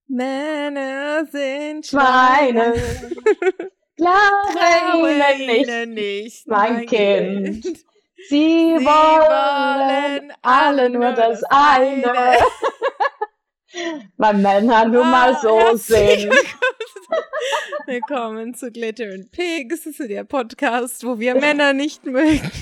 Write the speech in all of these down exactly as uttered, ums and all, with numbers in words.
Männer sind Schweine. Schweine. Glaube nicht, ihnen nicht, mein Kind. Sie, Sie wollen alle nur das eine. Weil Männer nun mal Ah, so herzlich sind. Willkommen zu Glitter and Pigs. Das ist der Podcast, wo wir Männer nicht mögen.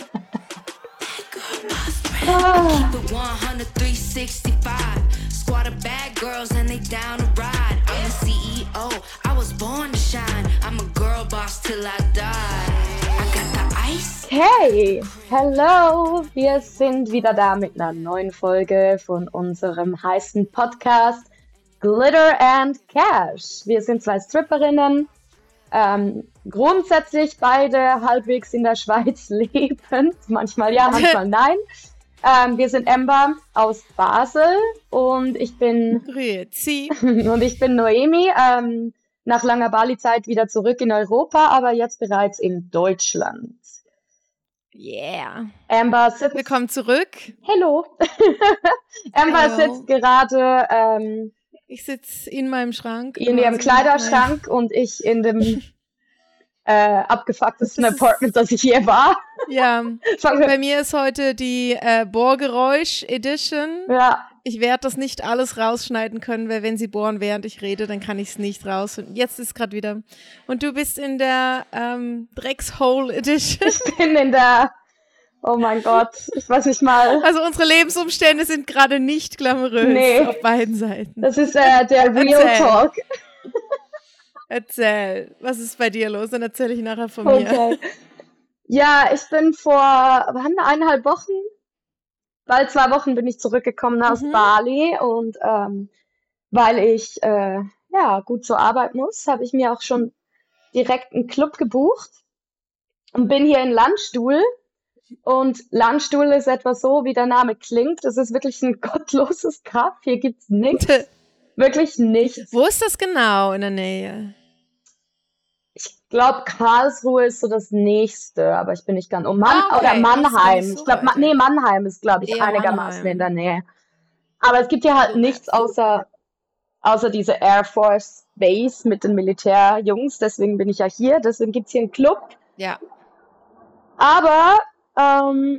Ah. Keep it one hundred, three sixty-five. Squad of bad girls and they down to ride. I'm the C E O, I was born to shine. I'm a girl boss till I die. I got the ice. Hey, hello! Wir sind wieder da mit einer neuen Folge von unserem heißen Podcast Glitter and Cash. Wir sind zwei Stripperinnen, ähm, grundsätzlich beide halbwegs in der Schweiz lebend. Manchmal ja, manchmal nein. Ähm, wir sind Amber aus Basel und ich bin Grüezi. und ich bin Noemi. Ähm, nach langer Bali-Zeit wieder zurück in Europa, aber jetzt bereits in Deutschland. Yeah. Amber sitzt. Willkommen zurück. Hello. Amber Hello. sitzt gerade ähm, Ich sitze in meinem Schrank. in ihrem Kleiderschrank und ich in dem äh, abgefucktesten Das ist- Apartment, das ich je war. Ja, Fangen wir- bei mir ist heute die äh, Bohrgeräusch-Edition. ja, Ich werde das nicht alles rausschneiden können, weil wenn sie bohren, während ich rede, dann kann ich es nicht raus. Und jetzt ist gerade wieder. Und du bist in der ähm, Dreckshole-Edition. ich bin in der, oh mein Gott, ich weiß nicht mal. Also unsere Lebensumstände sind gerade nicht glamourös Nee. auf beiden Seiten. Das ist äh, der Real Erzähl. Talk. Erzähl, was ist bei dir los? Dann erzähle ich nachher von mir. Okay. Ja, ich bin vor wann, eineinhalb Wochen, bald zwei Wochen bin ich zurückgekommen aus Mhm. Bali und ähm, weil ich äh, ja gut zur Arbeit muss, habe ich mir auch schon direkt einen Club gebucht und bin hier in Landstuhl. Und Landstuhl ist etwa so, wie der Name klingt. Es ist wirklich ein gottloses Kaff. Hier gibt's nichts, wirklich nichts. Wo ist das genau in der Nähe? Ich glaube, Karlsruhe ist so das nächste, aber ich bin nicht ganz. Oh, Mann, Ah, okay. oder Das ist gar Mannheim. nicht so Ich glaube, Ma weit nee, weg. Mannheim ist, glaube ich, Eher einigermaßen Mannheim. in der Nähe. Aber es gibt hier halt nichts außer, außer diese Air Force Base mit den Militärjungs. Deswegen bin ich ja hier. Deswegen gibt's hier einen Club. Ja. Aber, ähm,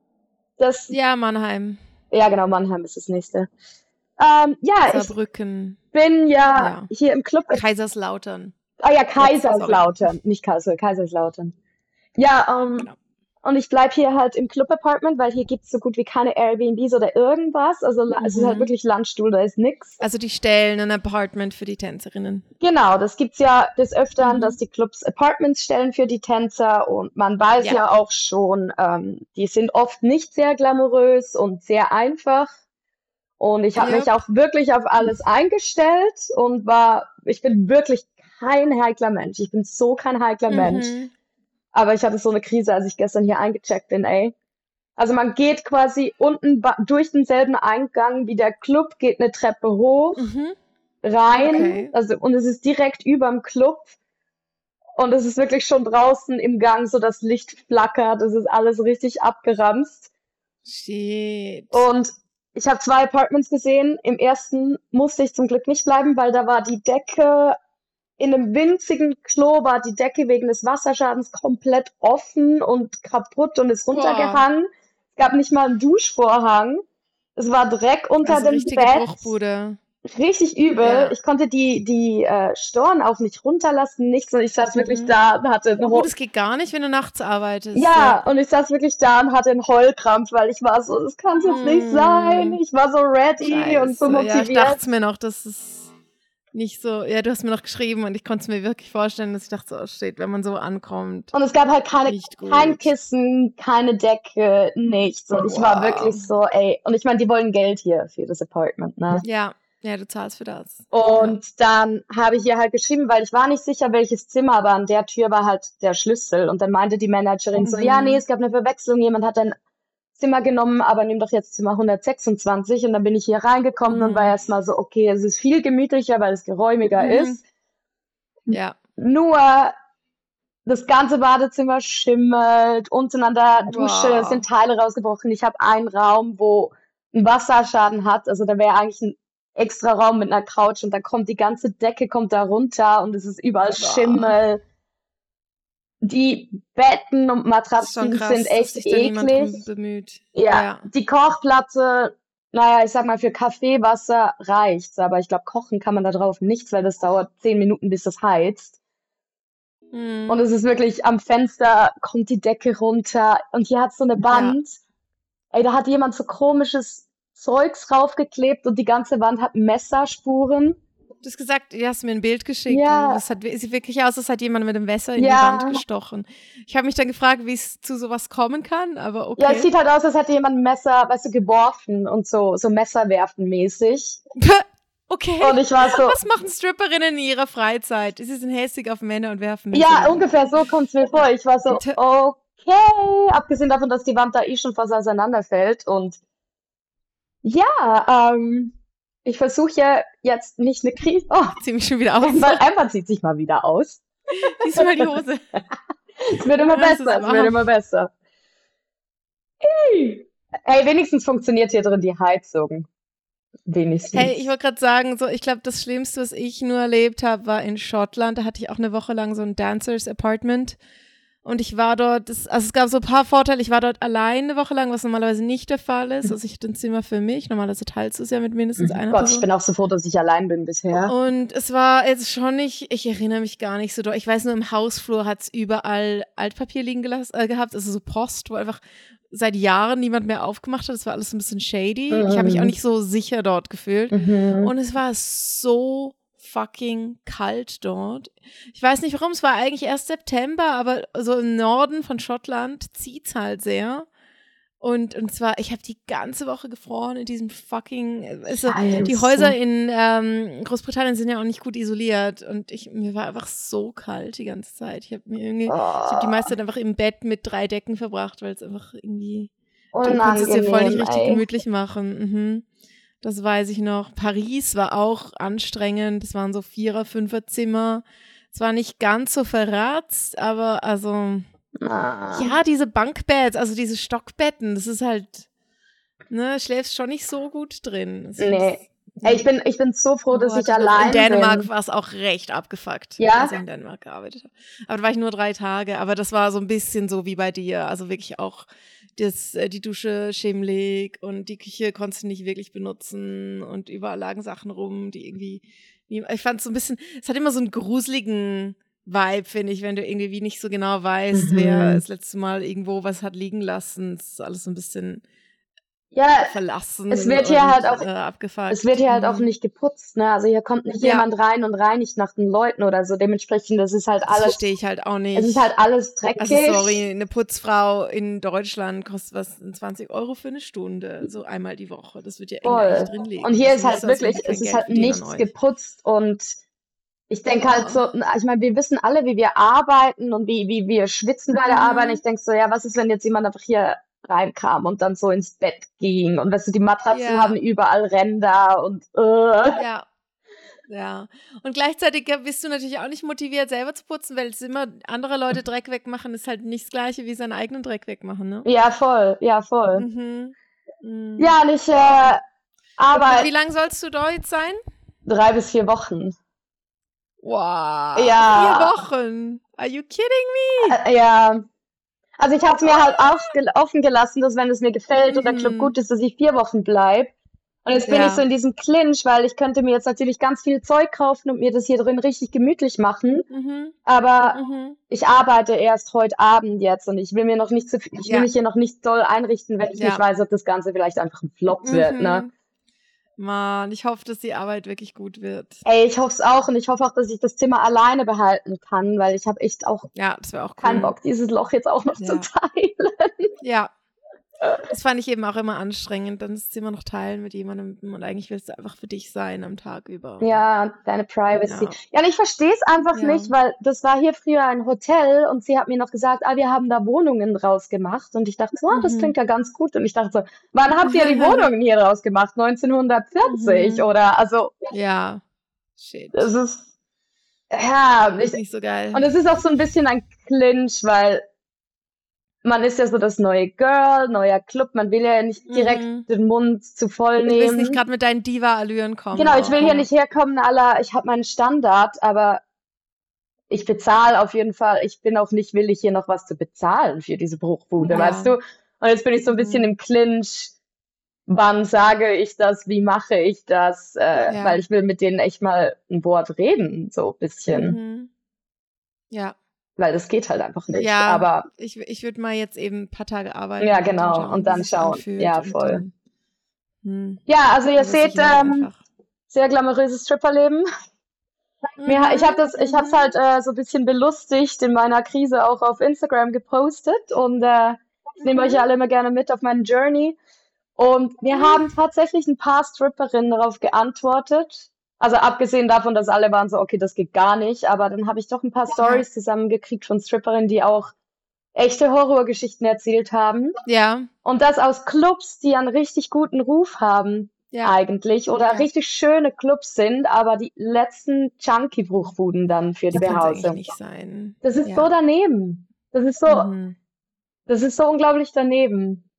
das, Ja, Mannheim. ja genau, Mannheim ist das nächste. Ähm, ja, ich Saarbrücken. bin ja Ja. hier im Club. Kaiserslautern. Ah ja, Jetzt, sorry. Kaiserslautern, nicht Karlsruhe, Kaiserslautern. Ja, ähm, Genau. und ich bleib hier halt im Club-Apartment, weil hier gibt's so gut wie keine Airbnbs oder irgendwas. Also la- es ist halt Mhm. wirklich Landstuhl, da ist nix. Also die stellen ein Apartment für die Tänzerinnen. Genau, das gibt's ja des Öfteren, Mhm. dass die Clubs Apartments stellen für die Tänzer und man weiß Ja. ja auch schon, ähm, die sind oft nicht sehr glamourös und sehr einfach. Und ich habe Yep. mich auch wirklich auf alles eingestellt und war, ich bin wirklich kein heikler Mensch. Ich bin so kein heikler Mensch. Mhm. Aber ich hatte so eine Krise, als ich gestern hier eingecheckt bin, ey. Also man geht quasi unten ba- durch denselben Eingang wie der Club, geht eine Treppe hoch, Mhm. rein, Okay. also und es ist direkt überm Club und es ist wirklich schon draußen im Gang, so das Licht flackert, es ist alles richtig abgeranzt. Shit. Und ich habe zwei Apartments gesehen. Im ersten musste ich zum Glück nicht bleiben, weil da war die Decke in einem winzigen Klo, war die Decke wegen des Wasserschadens komplett offen und kaputt und ist Boah. runtergehangen. Es gab nicht mal einen Duschvorhang. Es war Dreck unter Also dem richtige Bett. Bruchbude. Richtig übel. Ja. Ich konnte die, die äh, Storen auch nicht runterlassen, nichts. Und ich saß wirklich Mhm. da und hatte einen Oh, Ho das geht gar nicht, wenn du nachts arbeitest. ja, und ich saß wirklich da und hatte einen Heulkrampf, weil ich war so, das kann jetzt nicht Mm. sein. Ich war so ready und so Scheiße. Ja, ich motiviert. dachte es mir noch, dass es nicht so. Ja, du hast mir noch geschrieben und ich konnte es mir wirklich vorstellen, dass ich dachte, so, oh shit, wenn man so ankommt. Und es gab halt keine, Nicht gut. kein Kissen, keine Decke, nichts. Und ich war Wow. wirklich so, ey. Und ich meine, die wollen Geld hier für das Apartment, ne? Ja, ja, du zahlst für das. Und dann habe ich ihr halt geschrieben, weil ich war nicht sicher, welches Zimmer, aber an der Tür war halt der Schlüssel. Und dann meinte die Managerin so, Mhm. ja, nee, es gab eine Verwechslung, jemand hat ein Zimmer genommen, aber nimm doch jetzt Zimmer hundertsechsundzwanzig. Und dann bin ich hier reingekommen und Mhm. war erstmal so, okay, es ist viel gemütlicher, weil es geräumiger Mhm. ist. Ja. Nur das ganze Badezimmer schimmelt, unten an der Dusche Wow. sind Teile rausgebrochen. Ich habe einen Raum, wo ein Wasserschaden hat. Also da wäre eigentlich ein extra Raum mit einer Couch und da kommt die ganze Decke kommt da runter und es ist überall Schimmel. Die Betten und Matratzen krass, sind echt dass sich da niemand drum eklig. bemüht. Ja, Ja. die Kochplatte, naja, ich sag mal, für Kaffeewasser reicht's, aber ich glaube, kochen kann man da drauf nichts, weil das dauert zehn Minuten, bis das heizt. Hm. Und es ist wirklich am Fenster, kommt die Decke runter und hier hat so eine Wand. Ey, da hat jemand so komisches Zeugs raufgeklebt und die ganze Wand hat Messerspuren. Du hast gesagt, du hast mir ein Bild geschickt. Ja. Und das hat, sieht wirklich aus, als hat jemand mit dem Messer in Ja. die Wand gestochen. Ich habe mich dann gefragt, wie es zu sowas kommen kann, aber okay. Ja, es sieht halt aus, als hätte jemand ein Messer, weißt du, geworfen und so, so Messerwerfen mäßig. Okay. Und ich war so, Was machen Stripperinnen in ihrer Freizeit? Sie sind hässlich auf Männer und werfen Messer. ja, ungefähr so kommt's mir vor. Ich war so, Und- okay, abgesehen davon, dass die Wand da eh schon fast auseinanderfällt. Und ja, ähm, ich versuche ja jetzt nicht eine Krise. Oh, Zieh mich schon wieder aus. Emma, Emma zieht sich mal wieder aus. Diesmal die Hose. Es wird immer Das ist besser, es wahr. wird immer besser. Hey, Hey, wenigstens funktioniert hier drin die Heizung. Wenigstens. Hey, ich wollte gerade sagen, so, ich glaube, das Schlimmste, was ich nur erlebt habe, war in Schottland. Da hatte ich auch eine Woche lang so ein Dancers Apartment. Und ich war dort, das, also es gab so ein paar Vorteile. Ich war dort allein eine Woche lang, was normalerweise nicht der Fall ist. Also ich hatte ein Zimmer für mich. Normalerweise teilst du es ja mit mindestens einer Gott, ich Person. bin auch so froh, dass ich allein bin bisher. Und es war jetzt schon nicht, ich erinnere mich gar nicht so doll. Ich weiß nur, im Hausflur hat es überall Altpapier liegen gelassen, äh, gehabt, also so Post, wo einfach seit Jahren niemand mehr aufgemacht hat. Das war alles ein bisschen shady. Ich habe mich auch nicht so sicher dort gefühlt. Mhm. Und es war so fucking kalt dort. Ich weiß nicht warum, es war eigentlich erst September, aber so im Norden von Schottland zieht's halt sehr. Und, und zwar, ich habe die ganze Woche gefroren in diesem fucking, also die Scheiße. Häuser in ähm, Großbritannien sind ja auch nicht gut isoliert und ich, mir war einfach so kalt die ganze Zeit. Ich habe mir irgendwie, ich habe die meiste Zeit einfach im Bett mit drei Decken verbracht, weil es einfach irgendwie, du konntest es dir voll nicht Unangenehm, richtig ey. gemütlich machen. Mhm. Das weiß ich noch. Paris war auch anstrengend. Das waren so Vierer-, Fünfer-Zimmer. Es war nicht ganz so verratzt, aber also, Ah. ja, diese Bankbeds, also diese Stockbetten, das ist halt, ne, schläfst schon nicht so gut drin. Das Nee. ist- Ey, ich bin, ich bin so froh, dass Oh, ich das- allein In Dänemark bin. war es auch recht abgefuckt, Ja? als ich in Dänemark gearbeitet habe. Aber da war ich nur drei Tage, aber das war so ein bisschen so wie bei dir, also wirklich auch das, äh, die Dusche schimmlig und die Küche konntest du nicht wirklich benutzen und überall lagen Sachen rum, die irgendwie, nie- ich fand es so ein bisschen, es hat immer so einen gruseligen Vibe, finde ich, wenn du irgendwie wie nicht so genau weißt, Mhm. wer das letzte Mal irgendwo was hat liegen lassen. Es ist alles so ein bisschen Ja, verlassen es wird hier und, halt auch- äh, abgefuckt. es wird hier halt auch Mhm. nicht geputzt, ne? Also hier kommt nicht Ja. jemand rein und reinigt nach den Leuten oder so. Dementsprechend, das ist halt Das alles, verstehe ich halt auch nicht. es ist halt alles dreckig. Also sorry, eine Putzfrau in Deutschland kostet was, zwanzig Euro für eine Stunde, so einmal die Woche. Das wird ja Voll. eigentlich drin liegen. Und hier Das ist halt nicht so, als wenn wirklich, die kein es ist Geld halt verdienen nichts an euch. geputzt und ich denke halt so, ich meine, wir wissen alle, wie wir arbeiten und wie, wie wir schwitzen bei der Mhm. Arbeit. Ich denke so, ja, was ist, wenn jetzt jemand einfach hier reinkam und dann so ins Bett ging und weißt du, die Matratzen Ja. haben überall Ränder und äh. Ja. Ja. Und gleichzeitig bist du natürlich auch nicht motiviert, selber zu putzen, weil es immer andere Leute Dreck wegmachen, ist halt nicht das Gleiche wie seinen eigenen Dreck wegmachen, ne? Ja, voll, ja, voll. Mhm. Mhm. Ja, und ich äh, Und arbeite wie lange sollst du da jetzt sein? drei bis vier Wochen. Wow. Ja. Vier Wochen. Are you kidding? Äh, ja. Also ich habe es mir halt aufge offen gelassen, dass wenn es mir gefällt und der Club Mhm. gut ist, dass ich vier Wochen bleibe. Und jetzt bin Ja. ich so in diesem Clinch, weil ich könnte mir jetzt natürlich ganz viel Zeug kaufen und mir das hier drin richtig gemütlich machen. Mhm. Aber Mhm. ich arbeite erst heute Abend jetzt und ich will mir noch nicht so viel, ich will Ja. mich hier noch nicht doll einrichten, wenn ich Ja. nicht weiß, ob das Ganze vielleicht einfach ein Flop wird, ne? Mhm. Mann, ich hoffe, dass die Arbeit wirklich gut wird. Ey, ich hoffe es auch und ich hoffe auch, dass ich das Zimmer alleine behalten kann, weil ich habe echt auch Ja, das wäre auch cool. keinen Bock, dieses Loch jetzt auch noch zu Ja. teilen. Ja. Das fand ich eben auch immer anstrengend, dann das Zimmer noch teilen mit jemandem und eigentlich willst du einfach für dich sein am Tag über. Ja, deine Privacy. Ja. Ja, und ich verstehe es einfach Ja. nicht, weil das war hier früher ein Hotel und sie hat mir noch gesagt, ah, wir haben da Wohnungen draus gemacht. Und ich dachte so, ah, das Mhm. klingt ja ganz gut. Und ich dachte so, wann habt ihr die Wohnungen hier draus gemacht? neunzehnhundertvierzig Mhm. oder, also, Ja. Shit. das ist, ja, ist ich, nicht so geil. und es ist auch so ein bisschen ein Clinch, weil man ist ja so das neue Girl, neuer Club, man will ja nicht direkt Mhm. den Mund zu voll Du willst nehmen. nicht gerade mit deinen Diva-Allüren kommen. Genau, ich will auch, hier ja. nicht herkommen, aller, ich habe meinen Standard, aber ich bezahle auf jeden Fall, ich bin auch nicht willig, hier noch was zu bezahlen für diese Bruchbude, Ja. weißt du? Und jetzt bin ich so ein bisschen Mhm. im Clinch, wann sage ich das, wie mache ich das, äh, Ja. weil ich will mit denen echt mal ein Wort reden, so ein bisschen, Mhm. Ja. weil das geht halt einfach nicht, Ja, aber ich, ich würde mal jetzt eben ein paar Tage arbeiten ja, und dann genau, schauen, und wie dann sich's schauen, anfühlt ja, und voll. dann, hm. Ja, also ihr Also seht, sicher ähm, einfach. sehr glamouröses Stripperleben. Mir, ha- ich habe das, ich habe es Mhm. halt äh, so ein bisschen belustigt in meiner Krise auch auf Instagram gepostet und äh, ich nehme euch ja alle immer gerne mit auf meine Journey. Und mir Mhm. haben tatsächlich ein paar Stripperinnen darauf geantwortet. Also abgesehen davon, dass alle waren so, okay, das geht gar nicht, aber dann habe ich doch ein paar Ja. Stories zusammengekriegt von Stripperinnen, die auch echte Horrorgeschichten erzählt haben. Ja, Und das aus Clubs, die einen richtig guten Ruf haben, ja, eigentlich, oder ja. richtig schöne Clubs sind, aber die letzten Chunky-Bruchbuden dann für die Das kann es eigentlich Behausung. nicht sein. Das ist so Ja. daneben. Das ist so, Mhm. das ist so unglaublich daneben.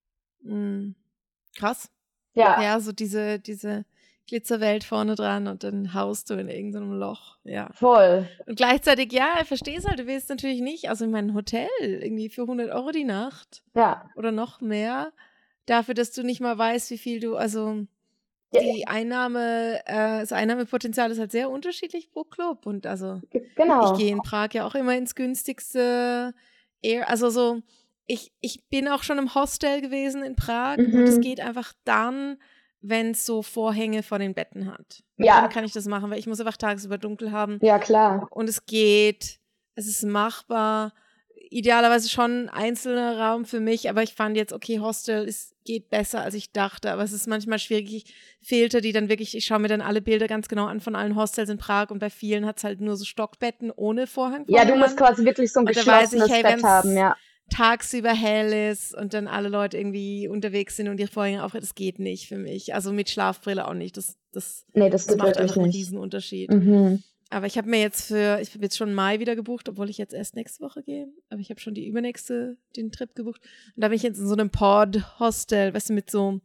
Mhm. Krass. Ja, Ja, so diese, diese Glitzerwelt vorne dran und dann haust du in irgendeinem Loch. Ja. voll. Und gleichzeitig, ja, ich verstehe es halt, du willst natürlich nicht, also in meinem Hotel, irgendwie für hundert Euro die Nacht Ja. oder noch mehr, dafür, dass du nicht mal weißt, wie viel du, also Ja, die Einnahme, äh, das Einnahmepotenzial ist halt sehr unterschiedlich pro Club und also g- ich genau. gehe in Prag ja auch immer ins günstigste Air, also so, ich, ich bin auch schon im Hostel gewesen in Prag und es Mhm. geht einfach dann, wenn es so Vorhänge vor den Betten hat. Dann Ja, kann ich das machen, weil ich muss einfach tagsüber dunkel haben ja, klar. und es geht, es ist machbar. Idealerweise schon ein einzelner Raum für mich, aber ich fand jetzt, okay, Hostel ist, geht besser, als ich dachte, aber es ist manchmal schwierig. Ich Filter, die dann wirklich, ich schaue mir dann alle Bilder ganz genau an von allen Hostels in Prag und bei vielen hat es halt nur so Stockbetten ohne Vorhang Ja, vorne du musst dran. quasi wirklich so ein Und da weiß ich, geschlossenes hey, Bett wenn's haben, ja. tagsüber hell ist und dann alle Leute irgendwie unterwegs sind und ihre Vorhänge aufhören, das geht nicht für mich. Also mit Schlafbrille auch nicht. Das, das, Nee, das das geht macht wirklich einfach einen nicht. Riesenunterschied. Mhm. Aber ich habe mir jetzt für, ich habe jetzt schon Mai wieder gebucht, obwohl ich jetzt erst nächste Woche gehe. Aber ich habe schon die übernächste, den Trip gebucht. Und da bin ich jetzt in so einem Pod-Hostel, weißt du, mit so,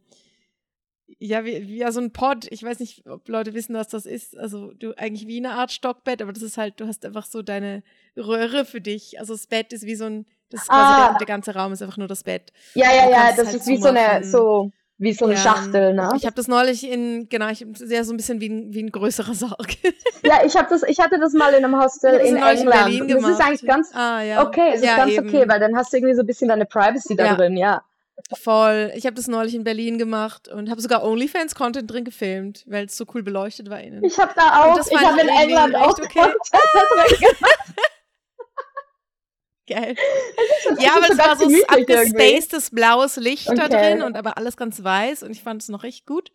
ja, wie, wie ja, so ein Pod. Ich weiß nicht, ob Leute wissen, was das ist. Also du eigentlich wie eine Art Stockbett, aber das ist halt, du hast einfach so deine Röhre für dich. Also das Bett ist wie so ein, das ist quasi der, Ah, der ganze Raum ist einfach nur das Bett. ja, Und ja, du ja, kannst es das halt ist wie so eine, zumachen. so, wie so eine Ja, Schachtel, ne? ich habe das neulich in, genau, ich sehe so ein bisschen wie ein, wie ein größerer Sarg. Ja, ich habe das, ich hatte das mal in einem Ich Hostel habe das in neulich in England. Berlin Und das ist gemacht. eigentlich ganz Ah, ja. okay, es ist Ja, ganz okay, eben. weil dann hast du irgendwie so ein bisschen deine Privacy da Ja, drin, ja. voll. Ich habe das neulich in Berlin gemacht und habe sogar OnlyFans-Content drin gefilmt, weil es so cool beleuchtet war innen. Ich habe da Und auch, das ich fand habe ich in irgendwie England auch recht okay. Content da drin gemacht. Geil. Es ist schon, es Ja, ist aber so es war ganz so gemütlich irgendwie. abgespacedtes blaues Licht da drin Okay. und aber alles ganz weiß und ich fand es noch recht gut.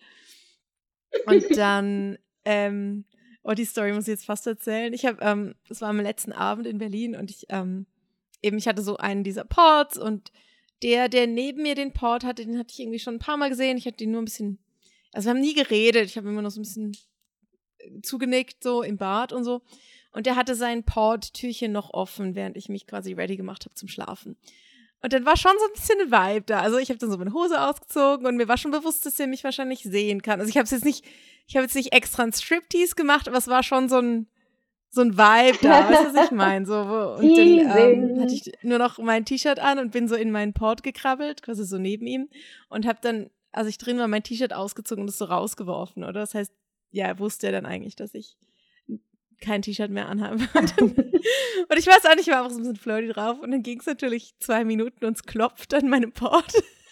Und dann, ähm, oh, die Story muss ich jetzt fast erzählen. Ich habe, ähm, es war am letzten Abend in Berlin und ich, ähm, eben, ich hatte so einen dieser Pods und der, der neben mir den Pod hatte, den hatte ich irgendwie schon ein paar Mal gesehen. Ich hatte den nur ein bisschen, also wir haben nie geredet. Ich habe immer noch so ein bisschen zugenickt, so im Bad und so. Und der hatte sein Pod-Türchen noch offen, während ich mich quasi ready gemacht habe zum Schlafen. Und dann war schon so ein bisschen ein Vibe da. Also ich habe dann so meine Hose ausgezogen und mir war schon bewusst, dass er mich wahrscheinlich sehen kann. Also ich habe es jetzt nicht, ich habe jetzt nicht extra ein Striptease gemacht, aber es war schon so ein, so ein Vibe da. Weißt du, was ich meine? So, wo- und dann ähm, hatte ich nur noch mein T-Shirt an und bin so in meinen Pod gekrabbelt, quasi so neben ihm. Und habe dann, als ich drin war, mein T-Shirt ausgezogen und es so rausgeworfen, oder? Das heißt, ja, wusste er dann eigentlich, dass ich kein T-Shirt mehr anhabe. Und, dann, und ich weiß auch nicht, ich war einfach so ein bisschen flirty drauf. Und dann ging es natürlich zwei Minuten und es klopft an meinem Pod.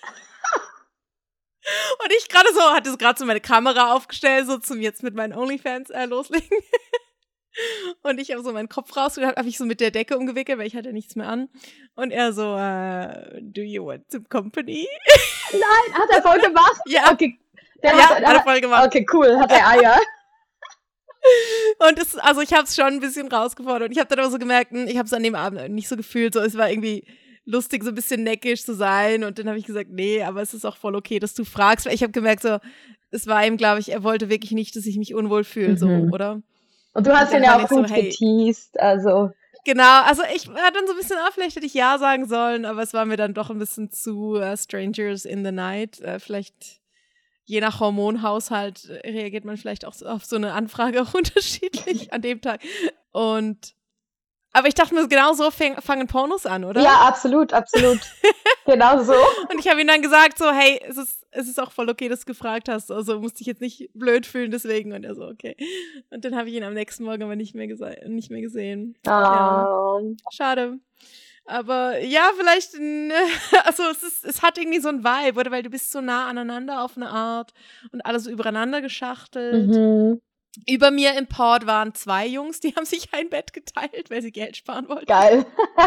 Und ich gerade so, hatte so gerade so meine Kamera aufgestellt, so zum jetzt mit meinen OnlyFans äh, loslegen. Und ich habe so meinen Kopf rausgeholt, habe ich so mit der Decke umgewickelt, weil ich hatte nichts mehr an. Und er so, uh, do you want some company? Nein, hat er voll gemacht? Ja. Okay. Der Ja, hat, hat er voll gemacht. Okay, cool, hat er Eier. Und es, also ich habe es schon ein bisschen rausgefordert. Und ich habe dann aber so gemerkt, hm, ich habe es an dem Abend nicht so gefühlt. So, es war irgendwie lustig, so ein bisschen neckisch zu sein. Und dann habe ich gesagt, nee, aber es ist auch voll okay, dass du fragst. Weil ich habe gemerkt, so, es war ihm, glaube ich, er wollte wirklich nicht, dass ich mich unwohl fühle, so, Mhm. oder? Und du hast Und ihn dann ja fand auch ich so, gut hey, geteased, also. Genau, also ich war dann so ein bisschen, ah, vielleicht hätte ich ja sagen sollen, aber es war mir dann doch ein bisschen zu uh, Strangers in the Night. Uh, vielleicht, je nach Hormonhaushalt, reagiert man vielleicht auch so auf so eine Anfrage auch unterschiedlich an dem Tag. Und aber ich dachte mir, genau so fang, fangen Pornos an, oder? Ja, absolut, absolut. Genau so. Und ich habe ihm dann gesagt so, hey, es ist, es ist auch voll okay, dass du gefragt hast. Also musste ich jetzt nicht blöd fühlen deswegen. Und er so, okay. Und dann habe ich ihn am nächsten Morgen aber nicht mehr, gese- nicht mehr gesehen. Oh. Ja. Schade. Aber ja, vielleicht, also es ist, es hat irgendwie so ein Vibe, oder? Weil du bist so nah aneinander auf eine Art und alles so übereinander geschachtelt. Mhm. Über mir im Port waren zwei Jungs, die haben sich ein Bett geteilt, weil sie Geld sparen wollten. Geil.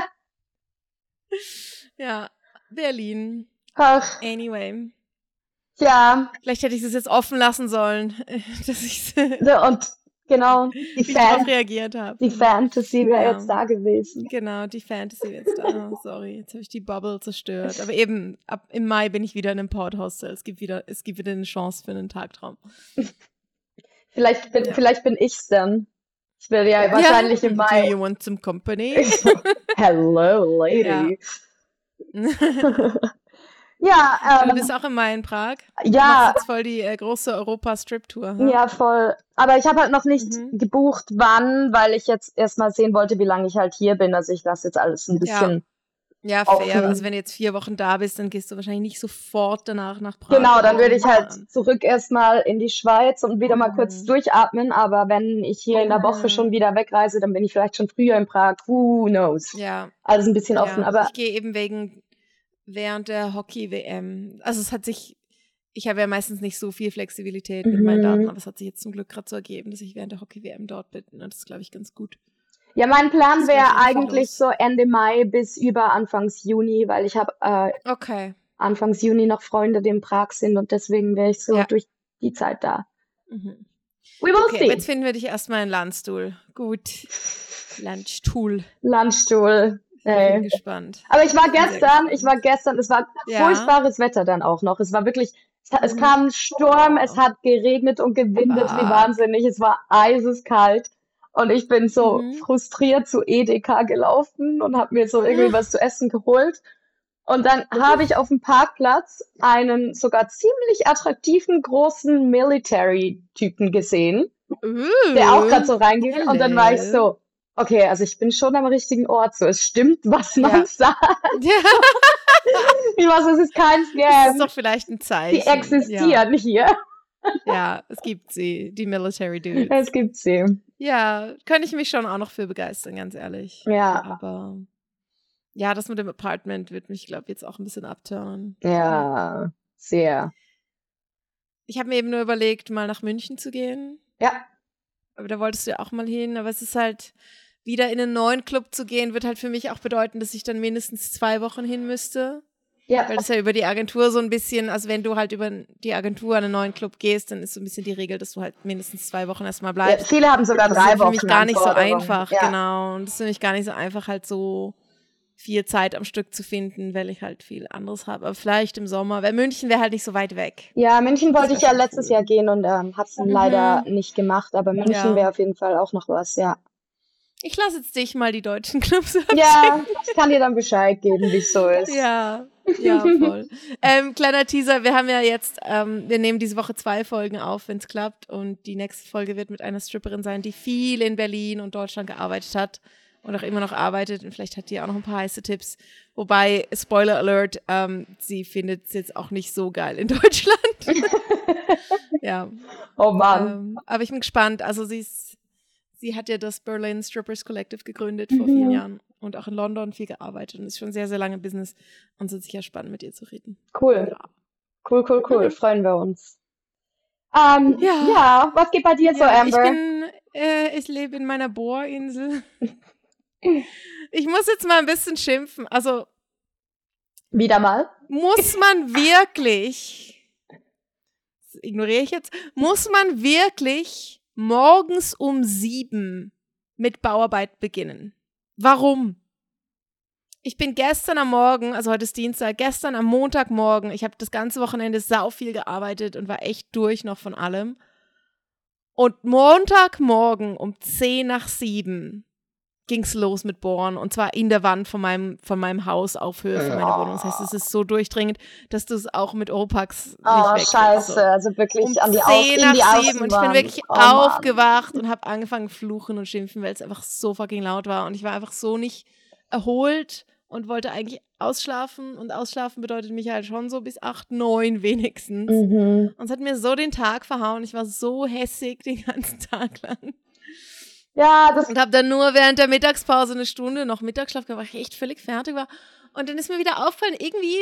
Ja, Berlin. Ach, Anyway. ja. Vielleicht hätte ich es jetzt offen lassen sollen, dass ich So, und genau, die, darauf Fan reagiert habe. die Fantasy wäre Ja. jetzt da gewesen. Genau, die Fantasy wäre jetzt da. Oh, sorry, jetzt habe ich die Bubble zerstört. Aber eben, ab im Mai bin ich wieder in einem Port-Hostel. Es gibt wieder, es gibt wieder eine Chance für einen Tagtraum. Vielleicht bin, Ja. vielleicht bin ich's dann. Ich will ja wahrscheinlich ja. im Do Mai. you want some company? Hello, lady. Ja, Aber du ähm, bist auch im Mai in Prag? Du ja, machst jetzt voll die äh, große Europa-Strip-Tour. Hm? ja, voll. Aber ich habe halt noch nicht Mhm. gebucht, wann, weil ich jetzt erstmal sehen wollte, wie lange ich halt hier bin. Also ich lasse jetzt alles ein bisschen. Ja, fair. Offen. Also wenn du jetzt vier Wochen da bist, dann gehst du wahrscheinlich nicht sofort danach nach Prag. Genau, dann oder würde ich halt an. zurück erstmal in die Schweiz und wieder mal kurz Mhm. durchatmen. Aber wenn ich hier in der Woche Mhm. schon wieder wegreise, dann bin ich vielleicht schon früher in Prag. Who knows? Ja, Alles ein bisschen offen. ja. Aber Ich gehe eben wegen während der Hockey-W M. Also es hat sich, ich habe ja meistens nicht so viel Flexibilität mit meinen Mhm. Daten, aber es hat sich jetzt zum Glück gerade so ergeben, dass ich während der Hockey-W M dort bin. Und das ist, glaube ich, ganz gut. ja, mein Plan Es wäre geht viel eigentlich los. so Ende Mai bis über Anfangs Juni, weil ich habe äh, Okay. Anfangs Juni noch Freunde, die in Prag sind und deswegen wäre ich so Ja. durch die Zeit da. Mhm. We will Okay, aber jetzt see. finden wir dich erstmal in Landstuhl. Gut. Landstuhl. Landstuhl. Ich bin Ey. gespannt. Aber ich war Ich bin sehr gestern, ich gespannt. war gestern, es war Ja. furchtbares Wetter dann auch noch. Es war wirklich, es, es Mhm. kam ein Sturm, Oh. es hat geregnet und gewindet wie Fuck. wahnsinnig. Es war eiseskalt. Und ich bin so Mhm. frustriert zu Edeka gelaufen und habe mir so irgendwie was zu essen geholt. Und dann habe ich auf dem Parkplatz einen sogar ziemlich attraktiven großen Military-Typen gesehen, der auch gerade so Uh, reinging. Und dann war ich hello. so, okay, also ich bin schon am richtigen Ort. So, es stimmt, was man Ja. sagt. Ja, Ich weiß, es ist kein das ist Scam. doch vielleicht ein Die Zeichen. Ja, existieren hier. ja, es gibt sie, die Military Dudes. Es gibt sie. Ja, könnte ich mich schon auch noch für begeistern, ganz ehrlich. Ja, Aber ja, das mit dem Apartment wird mich, glaube ich, jetzt auch ein bisschen abturnen. Ja. ja, sehr. Ich habe mir eben nur überlegt, mal nach München zu gehen. Ja, Aber da wolltest du ja auch mal hin. Aber es ist halt, wieder in einen neuen Club zu gehen, wird halt für mich auch bedeuten, dass ich dann mindestens zwei Wochen hin müsste. ja, Weil das ja über die Agentur so ein bisschen, also wenn du halt über die Agentur an einen neuen Club gehst, dann ist so ein bisschen die Regel, dass du halt mindestens zwei Wochen erstmal ja. bleibst. Viele haben sogar Das ist drei halt für mich Wochen gar nicht so Anforderungen. einfach, Ja, genau. Und das ist für mich gar nicht so einfach, halt so viel Zeit am Stück zu finden, weil ich halt viel anderes habe. Aber vielleicht im Sommer, weil München wäre halt nicht so weit weg. ja, München Das wollte wäre ich ja schon letztes cool. Jahr gehen und ähm, habe es dann leider Mhm. nicht gemacht. Aber München Ja. wäre auf jeden Fall auch noch was, ja. Ich lasse jetzt dich mal die deutschen Clubs Ja, abchecken. ich kann dir dann Bescheid geben, wie es so ist. Ja, ja, voll. ähm, kleiner Teaser, wir haben ja jetzt, ähm, wir nehmen diese Woche zwei Folgen auf, wenn es klappt. Und die nächste Folge wird mit einer Stripperin sein, die viel in Berlin und Deutschland gearbeitet hat und auch immer noch arbeitet. Und vielleicht hat die auch noch ein paar heiße Tipps. Wobei, Spoiler Alert, ähm, sie findet es jetzt auch nicht so geil in Deutschland. Ja, Oh Mann. ähm, aber ich bin gespannt. Also sie ist, sie hat ja das Berlin Strippers Collective gegründet vor vielen Mhm. Jahren und auch in London viel gearbeitet und ist schon sehr, sehr lange im Business und es ist sicher spannend, mit ihr zu reden. Cool. Ja. Cool, cool, cool. Freuen wir uns. Ähm, Ja. ja, was geht bei dir so, Ja, ich Amber? bin, äh, ich lebe in meiner Bohrinsel. Ich muss jetzt mal ein bisschen schimpfen. Also Wieder mal? muss man wirklich, das ignoriere ich jetzt, muss man wirklich morgens um sieben mit Bauarbeit beginnen? Warum? Ich bin gestern am Morgen, also heute ist Dienstag, gestern am Montagmorgen, ich habe das ganze Wochenende sau viel gearbeitet und war echt durch noch von allem. Und Montagmorgen um zehn nach sieben ging es los mit Bohren und zwar in der Wand von meinem, von meinem Haus auf Höhe von meiner Wohnung. Das heißt, es ist so durchdringend, dass du es auch mit Oropax nicht Oh, wegkriegst. scheiße. So. Also wirklich Um an die, Au zehn in die nach sieben und ich bin Außenwand. wirklich Oh, Mann. aufgewacht und habe angefangen fluchen und schimpfen, weil es einfach so fucking laut war und ich war einfach so nicht erholt und wollte eigentlich ausschlafen und ausschlafen bedeutet mich halt schon so bis acht, neun wenigstens. Mhm. Und es hat mir so den Tag verhauen. Ich war so hässig den ganzen Tag lang. Ja, das Und habe dann nur während der Mittagspause eine Stunde noch Mittagsschlaf gemacht, weil ich echt völlig fertig war. Und dann ist mir wieder aufgefallen, irgendwie,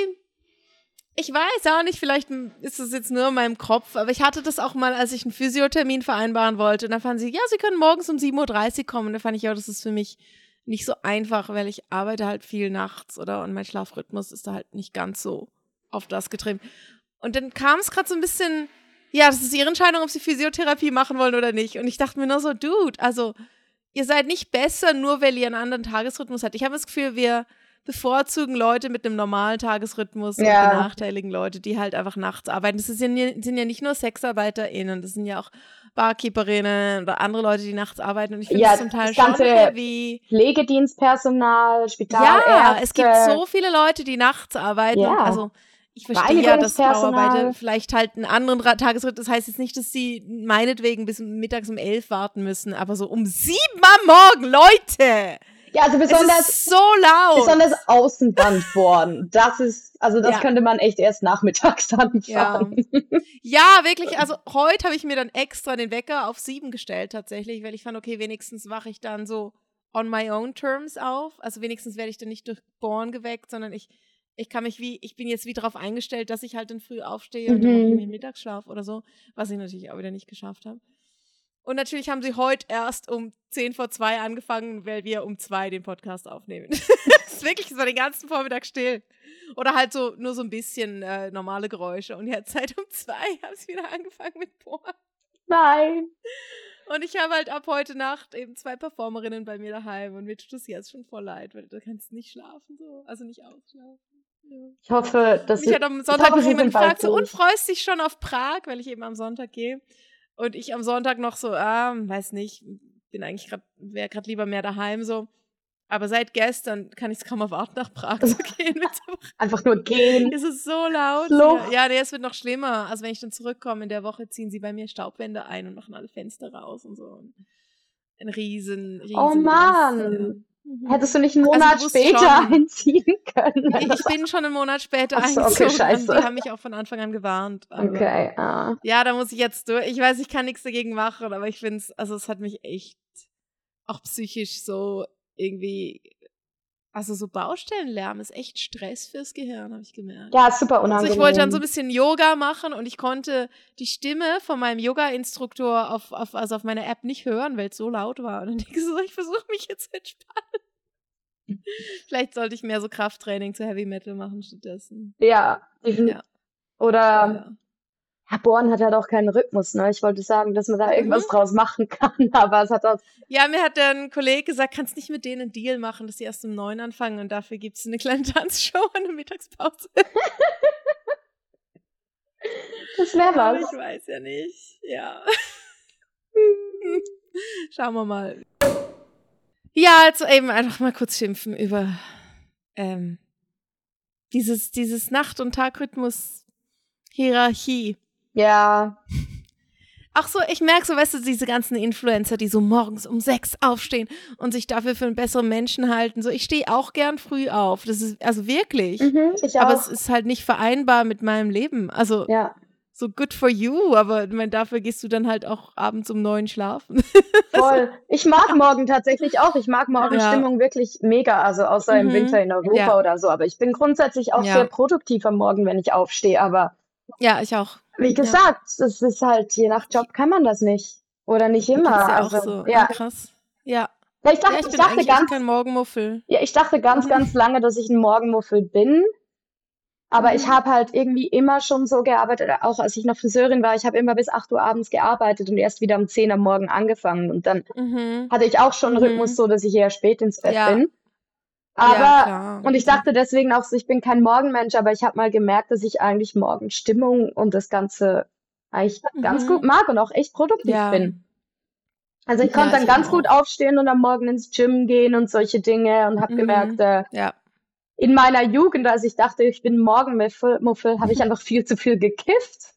ich weiß auch nicht, vielleicht ist es jetzt nur in meinem Kopf, aber ich hatte das auch mal, als ich einen Physiothermin vereinbaren wollte. Und dann fanden sie, ja, Sie können morgens um sieben Uhr dreißig kommen. Und da fand ich, ja, das ist für mich nicht so einfach, weil ich arbeite halt viel nachts, oder? Und mein Schlafrhythmus ist da halt nicht ganz so auf das getrimmt. Und dann kam es gerade so ein bisschen, ja, das ist Ihre Entscheidung, ob Sie Physiotherapie machen wollen oder nicht. Und ich dachte mir nur so, Dude, also ihr seid nicht besser, nur weil ihr einen anderen Tagesrhythmus habt. Ich habe das Gefühl, wir bevorzugen Leute mit einem normalen Tagesrhythmus Ja. und benachteiligen Leute, die halt einfach nachts arbeiten. Das sind ja, sind ja nicht nur SexarbeiterInnen, das sind ja auch Barkeeperinnen oder andere Leute, die nachts arbeiten. Und ich finde Ja, das zum Teil das schon ganze heavy. Pflegedienstpersonal, Spitalärzte. Ja, es gibt so viele Leute, die nachts arbeiten. Ja. Und also ich verstehe ja, dass Reinigungspersonal. Bauarbeiter vielleicht halt einen anderen Ra- Tagesrhythmus, das heißt jetzt nicht, dass sie meinetwegen bis mittags um elf warten müssen, aber so um sieben am Morgen, Leute! Ja, also Es besonders, ist so laut! besonders Außenbandbohren. Das ist, also das Ja. könnte man echt erst nachmittags Ja. anfangen. Ja, wirklich, also heute habe ich mir dann extra den Wecker auf sieben gestellt tatsächlich, weil ich fand, okay, wenigstens wache ich dann so on my own terms auf, also wenigstens werde ich dann nicht durch Bohren geweckt, sondern ich ich kann mich wie, ich bin jetzt wie darauf eingestellt, dass ich halt dann früh aufstehe und dann mache ich Mhm. irgendwie einen Mittagsschlaf oder so, was ich natürlich auch wieder nicht geschafft habe. Und natürlich haben sie heute erst um zehn vor zwei angefangen, weil wir um zwei den Podcast aufnehmen. Es ist wirklich, es war den ganzen Vormittag still. Oder halt so, nur so ein bisschen äh, normale Geräusche. Und jetzt seit um zwei haben sie wieder angefangen mit Bohren. Nein. Und ich habe halt ab heute Nacht eben zwei Performerinnen bei mir daheim und mir tut es jetzt schon voll leid, weil du kannst nicht schlafen so, also nicht ausschlafen. Ja. Ich hoffe, dass Und ich hatte am Sonntag hoffe, noch sie jemand sind bald gefragt, so, und durch. freust dich schon auf Prag, weil ich eben am Sonntag gehe. Und ich am Sonntag noch so, ah, weiß nicht, bin eigentlich gerade, wäre gerade lieber mehr daheim so. Aber seit gestern kann ich es kaum erwarten, nach Prag zu gehen. Einfach nur gehen. Es ist so laut. Flucht. Ja, nee, es wird noch schlimmer. Also wenn ich dann zurückkomme in der Woche, ziehen sie bei mir Staubwände ein und machen alle Fenster raus und so. Und ein riesen, riesen Oh Mann. Dings, ja. Mhm. Hättest du nicht einen Also Monat du wusst später schon. einziehen können? Ich, ich bin schon einen Monat später Ach so, okay, eingezogen. scheiße. Die haben mich auch von Anfang an gewarnt. Aber Okay, ah. ja, da muss ich jetzt durch. Ich weiß, ich kann nichts dagegen machen, aber ich finde es, also es hat mich echt auch psychisch so irgendwie, also so Baustellenlärm ist echt Stress fürs Gehirn, habe ich gemerkt. Ja, super Also unangenehm. ich wollte dann so ein bisschen Yoga machen und ich konnte die Stimme von meinem Yoga-Instruktor auf, auf, also auf meiner App nicht hören, weil es so laut war. Und dann denke ich so, ich versuche mich jetzt zu entspannen. Vielleicht sollte ich mehr so Krafttraining zu Heavy Metal machen stattdessen. Ja, definitiv. Ja. Oder Ja. ja, Bohren hat halt auch keinen Rhythmus, ne? Ich wollte sagen, dass man da irgendwas Mhm. draus machen kann, aber es hat auch. Ja, mir hat dann ein Kollege gesagt, kannst nicht mit denen einen Deal machen, dass sie erst um neun anfangen und dafür gibt es eine kleine Tanzshow an der Mittagspause. Das wäre Aber was. ich weiß ja nicht. Ja. Schauen wir mal. Ja, also eben einfach mal kurz schimpfen über ähm, dieses, dieses Nacht- und Tagrhythmus-Hierarchie. Ja, Ach so, ich merke so, weißt du, diese ganzen Influencer, die so morgens um sechs aufstehen und sich dafür für einen besseren Menschen halten. So, ich stehe auch gern früh auf. Das ist, also wirklich. mhm, ich Aber auch. es ist halt nicht vereinbar mit meinem Leben. Also, Ja, so good for you, aber ich meine, dafür gehst du dann halt auch abends um neun schlafen. voll. Ich mag morgen tatsächlich auch. Ich mag Morgenstimmung Ja. wirklich mega, also außer im Mhm. Winter in Europa Ja. oder so. Aber ich bin grundsätzlich auch Ja. sehr produktiv am Morgen, wenn ich aufstehe. Aber Ja, ich auch. wie gesagt, es ist halt, je nach Job kann man das nicht. Oder nicht Geht's immer. dir Also, auch so. ja. Ah, krass. Ja. Ja, ich Ja, dachte, ich ich bin dachte eigentlich echt ganz, kein Morgenmuffel. ja, ich dachte ganz, Mhm. ganz lange, dass ich ein Morgenmuffel bin. Aber Mhm. ich habe halt irgendwie immer schon so gearbeitet, auch als ich noch Friseurin war, ich habe immer bis acht Uhr abends gearbeitet und erst wieder um zehn am Morgen angefangen. Und dann Mhm. hatte ich auch schon einen Mhm. Rhythmus so, dass ich eher spät ins Bett Ja. bin. Ja, Aber, klar. und ich dachte deswegen auch so, ich bin kein Morgenmensch, aber ich habe mal gemerkt, dass ich eigentlich Morgenstimmung und das Ganze eigentlich ganz Mhm. gut mag und auch echt produktiv Ja. bin. Also ich konnte Ja, dann ich ganz auch. gut aufstehen und am Morgen ins Gym gehen und solche Dinge und habe Mhm. gemerkt, äh, Ja. in meiner Jugend, als ich dachte, ich bin Morgenmuffel, Muffel, habe ich einfach viel zu viel gekifft.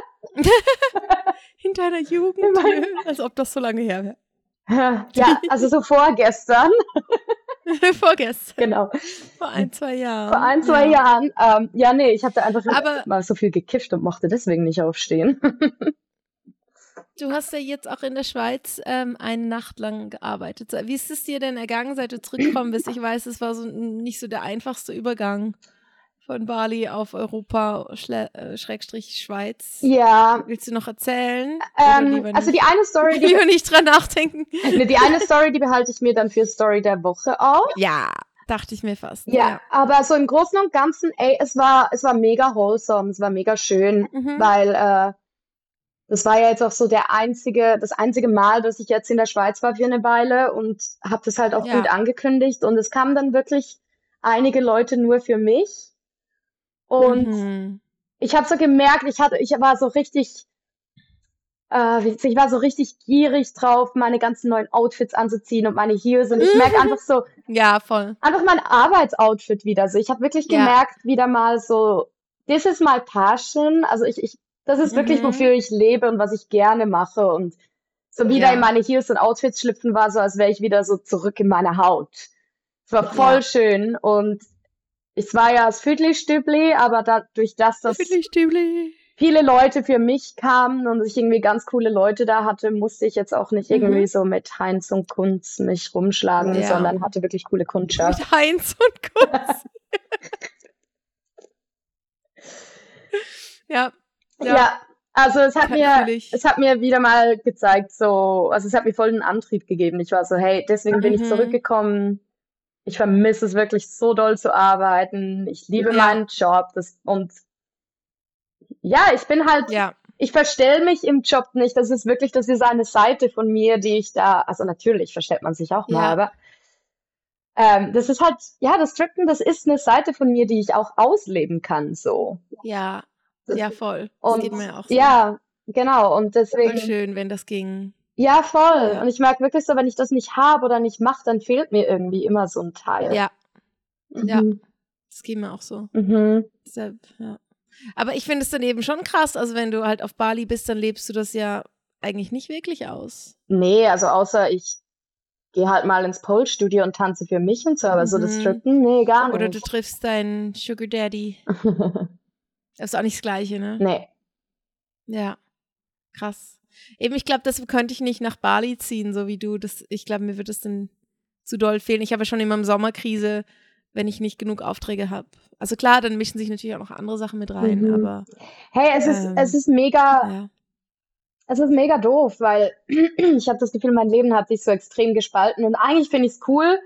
In deiner Jugend, In mein- nö, als ob das so lange her wäre. Ja, also so vorgestern, Vorgestern, genau, vor ein, zwei Jahren. vor ein, zwei ja. Jahren. Ähm, ja, nee, ich habe da einfach Aber mal so viel gekifft und mochte deswegen nicht aufstehen. du hast ja jetzt auch in der Schweiz ähm, eine Nacht lang gearbeitet. Wie ist es dir denn ergangen, seit du zurückgekommen bist? Ich weiß, es war so nicht so der einfachste Übergang von Bali auf Europa, Schle äh, Schrägstrich Schweiz. Ja, Willst du noch erzählen? Oder ähm, lieber also die nicht? eine Story, die, Lieber nicht dran nachdenken. ne, die eine Story, die behalte ich mir dann für Story der Woche auf. Ja, dachte ich mir fast. Ja, Ja. aber so im Großen und Ganzen, ey, es war, es war mega wholesome, es war mega schön, Mhm. weil äh, das war ja jetzt auch so der einzige, das einzige Mal, dass ich jetzt in der Schweiz war für eine Weile und habe das halt auch Ja. gut angekündigt und es kamen dann wirklich einige Leute nur für mich und Mhm. ich habe so gemerkt, ich hatte, ich war so richtig, äh, wie- ich war so richtig gierig drauf, meine ganzen neuen Outfits anzuziehen und meine Heels und ich merke einfach so, Ja, voll. einfach mein Arbeitsoutfit wieder so. Ich habe wirklich Ja. gemerkt, wieder mal so, this is my passion. Also ich, ich, das ist wirklich, Mhm. wofür ich lebe und was ich gerne mache. Und so wieder Ja. in meine Heels und Outfits schlüpfen war so, als wäre ich wieder so zurück in meine Haut. Es war voll Ja. schön und es war ja das Viertelstübli, aber dadurch, dass das Stübli. viele Leute für mich kamen und ich irgendwie ganz coole Leute da hatte, musste ich jetzt auch nicht irgendwie Mhm. so mit Heinz und Kunz mich rumschlagen, Ja. sondern hatte wirklich coole Kundschaft. Mit Heinz und Kunz. ja. Ja, Ja. also es hat Kann- mir, fühl ich. es hat mir wieder mal gezeigt, so, also es hat mir voll einen Antrieb gegeben. Ich war so, hey, deswegen bin ich Mhm. zurückgekommen. Ich vermisse es wirklich so doll zu arbeiten. Ich liebe Ja. meinen Job. Das, und ja, ich bin halt, Ja. ich verstell mich im Job nicht. Das ist wirklich, das ist eine Seite von mir, die ich da, also natürlich verstellt man sich auch mal, Ja. aber ähm, das ist halt, ja, das Strippen, das ist eine Seite von mir, die ich auch ausleben kann, so. Ja. Das, Ja, voll. Das und geht mir auch so. ja, genau. Und Voll deswegen. schön, wenn das ging. Ja, voll. Ja. Und ich merke wirklich so, wenn ich das nicht habe oder nicht mache, dann fehlt mir irgendwie immer so ein Teil. Ja. Ja. Mhm. Das geht mir auch so. Mhm. Deshalb, ja. Aber ich finde es dann eben schon krass, also wenn du halt auf Bali bist, dann lebst du das ja eigentlich nicht wirklich aus. Nee, also außer ich gehe halt mal ins Pole-Studio und tanze für mich und so, aber so das Mhm. Strippen, nee, gar Oder du nicht. triffst deinen Sugar Daddy. Das ist auch nicht das Gleiche, ne? Nee. Ja, krass. Eben, ich glaube, das könnte ich nicht nach Bali ziehen, so wie du. Das, ich glaube, mir wird es dann zu doll fehlen. Ich habe ja schon immer im Sommerkrise, wenn ich nicht genug Aufträge habe. Also klar, dann mischen sich natürlich auch noch andere Sachen mit rein, Mhm. aber Hey, es ist, ähm, es ist mega, ja. es ist mega doof, weil ich habe das Gefühl, mein Leben hat sich so extrem gespalten und eigentlich finde ich es cool.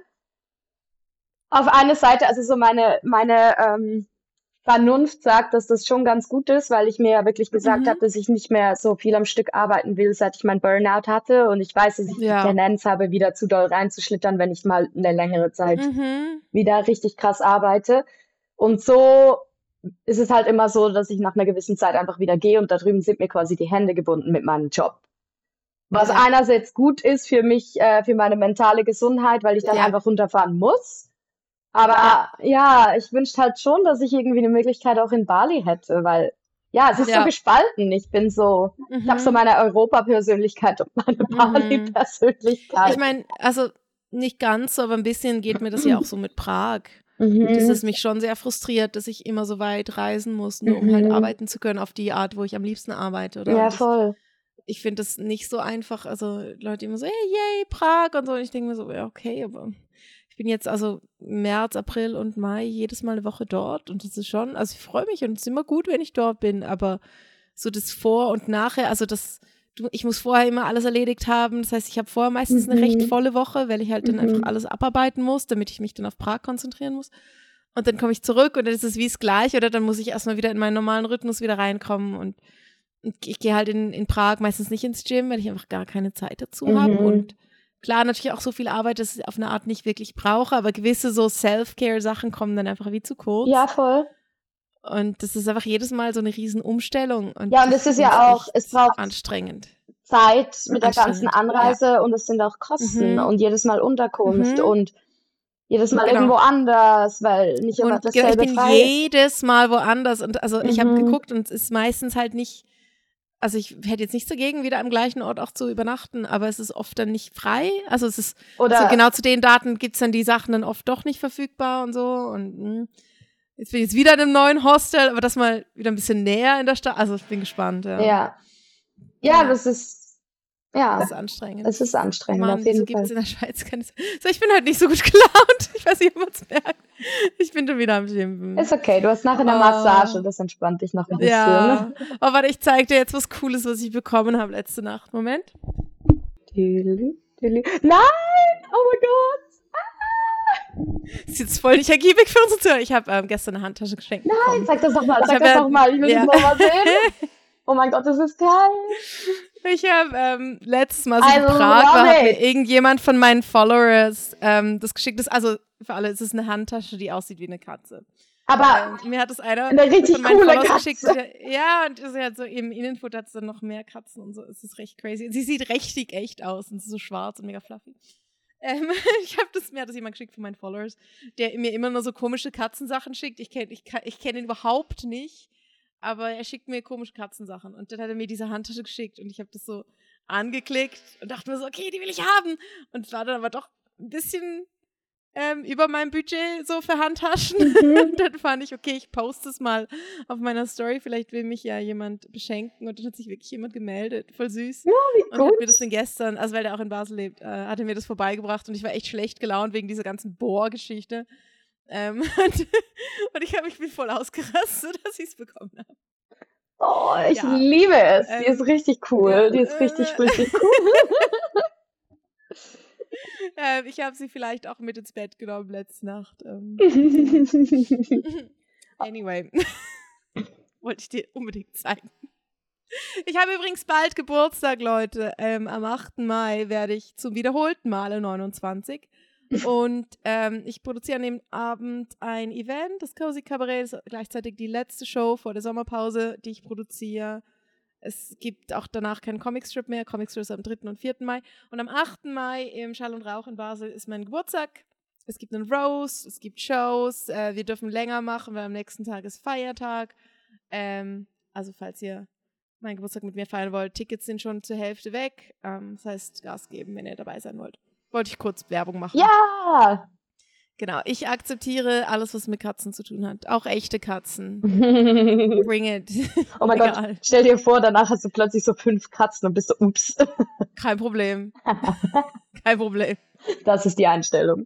Auf eine Seite, also so meine, meine ähm, Vernunft sagt, dass das schon ganz gut ist, weil ich mir ja wirklich gesagt Mhm. habe, dass ich nicht mehr so viel am Stück arbeiten will, seit ich meinen Burnout hatte. Und ich weiß, dass ich die Ja. Tendenz habe, wieder zu doll reinzuschlittern, wenn ich mal eine längere Zeit Mhm. wieder richtig krass arbeite. Und so ist es halt immer so, dass ich nach einer gewissen Zeit einfach wieder gehe und da drüben sind mir quasi die Hände gebunden mit meinem Job. Was Ja. einerseits gut ist für mich, äh, für meine mentale Gesundheit, weil ich dann Ja. einfach runterfahren muss. Aber Ja. ja, ich wünschte halt schon, dass ich irgendwie eine Möglichkeit auch in Bali hätte, weil ja, es ist so Ja. gespalten. Ich bin so, ich habe so Mhm. meine Europa-Persönlichkeit und meine Mhm. Bali-Persönlichkeit. Ich meine, also nicht ganz so, aber ein bisschen geht mir das ja auch so mit Prag. Das Mhm. ist mich schon sehr frustriert, dass ich immer so weit reisen muss, nur um halt Mhm. arbeiten zu können auf die Art, wo ich am liebsten arbeite. Oder? Ja, Und ich voll. ich finde das nicht so einfach. Also Leute immer so, hey, yay, Prag und so. Und ich denke mir so, ja, okay, aber ich bin jetzt also März, April und Mai jedes Mal eine Woche dort und das ist schon, also ich freue mich und es ist immer gut, wenn ich dort bin, aber so das Vor und Nachher, also das, du, ich muss vorher immer alles erledigt haben, das heißt, ich habe vorher meistens eine recht Mhm. volle Woche, weil ich halt dann Mhm. einfach alles abarbeiten muss, damit ich mich dann auf Prag konzentrieren muss. Und dann komme ich zurück und dann ist es wie es gleich oder dann muss ich erstmal wieder in meinen normalen Rhythmus wieder reinkommen und, und ich gehe halt in, in Prag meistens nicht ins Gym, weil ich einfach gar keine Zeit dazu habe Mhm. und klar, natürlich auch so viel Arbeit, dass ich auf eine Art nicht wirklich brauche, aber gewisse so Self-Care-Sachen kommen dann einfach wie zu kurz. Ja, voll. Und das ist einfach jedes Mal so eine riesen Umstellung. Und Ja, und ich es ist finde ja auch, echt es braucht anstrengend. Zeit mit der ganzen Anstrengend, Anreise ja. und es sind auch Kosten Mhm. und jedes Mal Unterkunft Mhm. und jedes Mal Genau. irgendwo anders, weil nicht immer Und genau, ich dasselbe bin frei ist. jedes Mal woanders und also ich habe Mhm. geguckt und es ist meistens halt nicht, also ich hätte jetzt nichts dagegen, wieder am gleichen Ort auch zu übernachten, aber es ist oft dann nicht frei. Also es ist so Oder genau zu den Daten gibt's dann die Sachen dann oft doch nicht verfügbar und so und mh. Jetzt bin ich jetzt wieder in einem neuen Hostel, aber das mal wieder ein bisschen näher in der Stadt. Also ich bin gespannt, ja. ja. Ja, Ja. das ist, ja, Das ist anstrengend. es ist anstrengend Mann, auf wieso jeden gibt es Fall. in der Schweiz keine... So, ich bin heute nicht so gut gelaunt. Ich weiß nicht, ob man es merkt. Ich bin schon wieder am Schimpfen. Ist okay, du hast nachher eine Oh. Massage, das entspannt dich noch ein bisschen. Ja. Oh, warte, ich zeig dir jetzt was Cooles, was ich bekommen habe letzte Nacht. Moment. Tüli, tüli. Nein! Oh mein Gott! Ist jetzt voll nicht ergiebig für unsere Zuhörer. Ich habe ähm, gestern eine Handtasche geschenkt Nein, bekommen. sag das doch mal, Ich sag hab das ja- doch mal, ich will ja. das noch mal sehen. Oh mein Gott, das ist geil. Ich habe ähm, letztes Mal, als ich I in Prag love war, hat mir it. irgendjemand von meinen Followers ähm, das geschickt. Das, also für alle, es ist eine Handtasche, die aussieht wie eine Katze. Aber Ähm, mir hat das einer eine richtig von meinen coole Followers Katze. geschickt. der- Ja, und sie hat so im Innenfoto hat sie dann noch mehr Katzen und so. Es ist recht crazy. Und sie sieht richtig echt aus und sie ist so schwarz und mega fluffy. Ähm, ich habe das, mir hat das jemand geschickt von meinen Followers, der mir immer nur so komische Katzensachen schickt. Ich kenne ich, kann- ich kenn ihn überhaupt nicht, aber er schickt mir komische Katzensachen. Und dann hat er mir diese Handtasche geschickt und ich habe das so angeklickt und dachte mir so, okay, die will ich haben. Und es war dann aber doch ein bisschen ähm, über mein Budget so für Handtaschen. Mhm. Und dann fand ich, okay, ich poste es mal auf meiner Story, vielleicht will mich ja jemand beschenken. Und dann hat sich wirklich jemand gemeldet, voll süß. Wie Und hat gut. mir das dann gestern, also weil der auch in Basel lebt, äh, hat er mir das vorbeigebracht und ich war echt schlecht gelaunt wegen dieser ganzen Bohr-Geschichte. Ähm, und, und ich habe mich bin voll ausgerastet, dass ich es bekommen habe. Oh, ich Ja. liebe es. Die Ähm, ist richtig cool. ja, Die ist richtig, äh, richtig cool. ähm, ich habe sie vielleicht auch mit ins Bett genommen letzte Nacht. Ähm, anyway, wollte ich dir unbedingt zeigen. Ich habe übrigens bald Geburtstag, Leute. Ähm, am achten Mai werde ich zum wiederholten Male neunundzwanzig. Und ähm, ich produziere an dem Abend ein Event, das Cozy Cabaret, ist gleichzeitig die letzte Show vor der Sommerpause, die ich produziere. Es gibt auch danach keinen Comicstrip mehr. Comicstrip ist am dritten und vierten Mai. Und am achten Mai im Schall und Rauch in Basel ist mein Geburtstag. Es gibt einen Roast, es gibt Shows. Äh, wir dürfen länger machen, weil am nächsten Tag ist Feiertag. Ähm, also falls ihr meinen Geburtstag mit mir feiern wollt, Tickets sind schon zur Hälfte weg. Ähm, das heißt, Gas geben, wenn ihr dabei sein wollt. Wollte ich kurz Werbung machen. Ja. Genau, ich akzeptiere alles, was mit Katzen zu tun hat. Auch echte Katzen. Bring it. Oh mein Egal. Gott, stell dir vor, danach hast du plötzlich so fünf Katzen und bist so, ups. Kein Problem. Kein Problem. Das ist die Einstellung.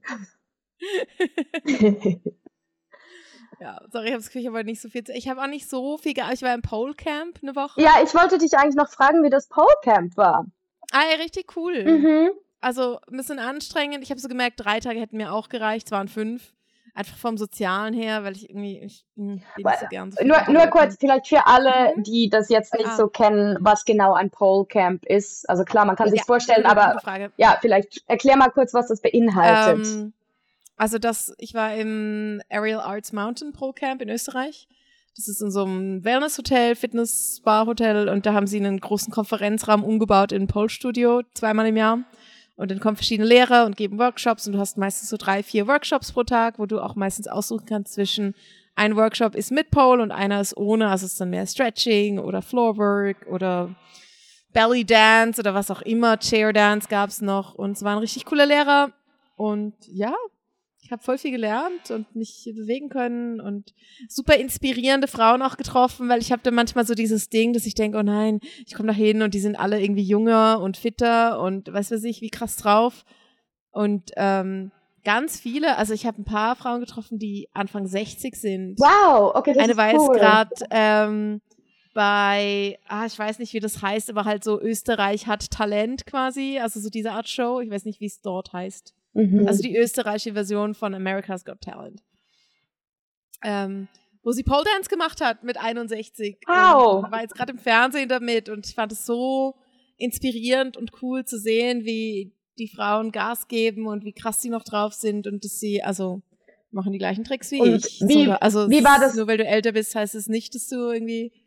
Ja, sorry, ich habe das Gefühl, ich habe heute nicht so viel zu... Ich habe auch nicht so viel... Ge ich war im Pole Camp eine Woche. Ja, ich wollte dich eigentlich noch fragen, wie das Pole Camp war. Ah, ja, richtig cool. Mhm. Also ein bisschen anstrengend. Ich habe so gemerkt, drei Tage hätten mir auch gereicht. Es waren fünf. Einfach vom Sozialen her, weil ich irgendwie... Ich mh, bin nicht so gern so viel Nur, mit nur Leuten. kurz, vielleicht für alle, Mhm. die das jetzt nicht Ah. so kennen, was genau ein Pole Camp ist. Also klar, man kann sich Ja, vorstellen, gute, aber gute Frage. ja, vielleicht erklär mal kurz, was das beinhaltet. Ähm, also das, ich war im Aerial Arts Mountain Pole Camp in Österreich. Das ist in so einem Wellness-Hotel, Fitness-Spa-Hotel und da haben sie einen großen Konferenzraum umgebaut in ein Pole-Studio, zweimal im Jahr. Und dann kommen verschiedene Lehrer und geben Workshops und du hast meistens so drei, vier Workshops pro Tag, wo du auch meistens aussuchen kannst zwischen ein Workshop ist mit Pole und einer ist ohne, also es ist dann mehr Stretching oder Floorwork oder Belly Dance oder was auch immer, Chair Dance gab's noch und es waren richtig coole Lehrer und ja, ich habe voll viel gelernt und mich bewegen können und super inspirierende Frauen auch getroffen, weil ich habe dann manchmal so dieses Ding, dass ich denke, oh nein, ich komme da hin und die sind alle irgendwie jünger und fitter und weiß was ich, wie krass drauf. Und ähm, ganz viele, also ich habe ein paar Frauen getroffen, die Anfang sechzig sind. Wow, okay, das Eine ist war cool. jetzt gerade ähm, bei, ah, ich weiß nicht, wie das heißt, aber halt so Österreich hat Talent quasi, also so diese Art Show. Ich weiß nicht, wie es dort heißt. Mhm. Also die österreichische Version von America's Got Talent. Ähm, wo sie Pole Dance gemacht hat mit einundsechzig. Wow. Und war jetzt gerade im Fernsehen damit und ich fand es so inspirierend und cool zu sehen, wie die Frauen Gas geben und wie krass sie noch drauf sind und dass sie, also machen die gleichen Tricks wie Und ich. wie- So, also wie es war ist- das- Nur weil du älter bist, heißt es nicht, dass du irgendwie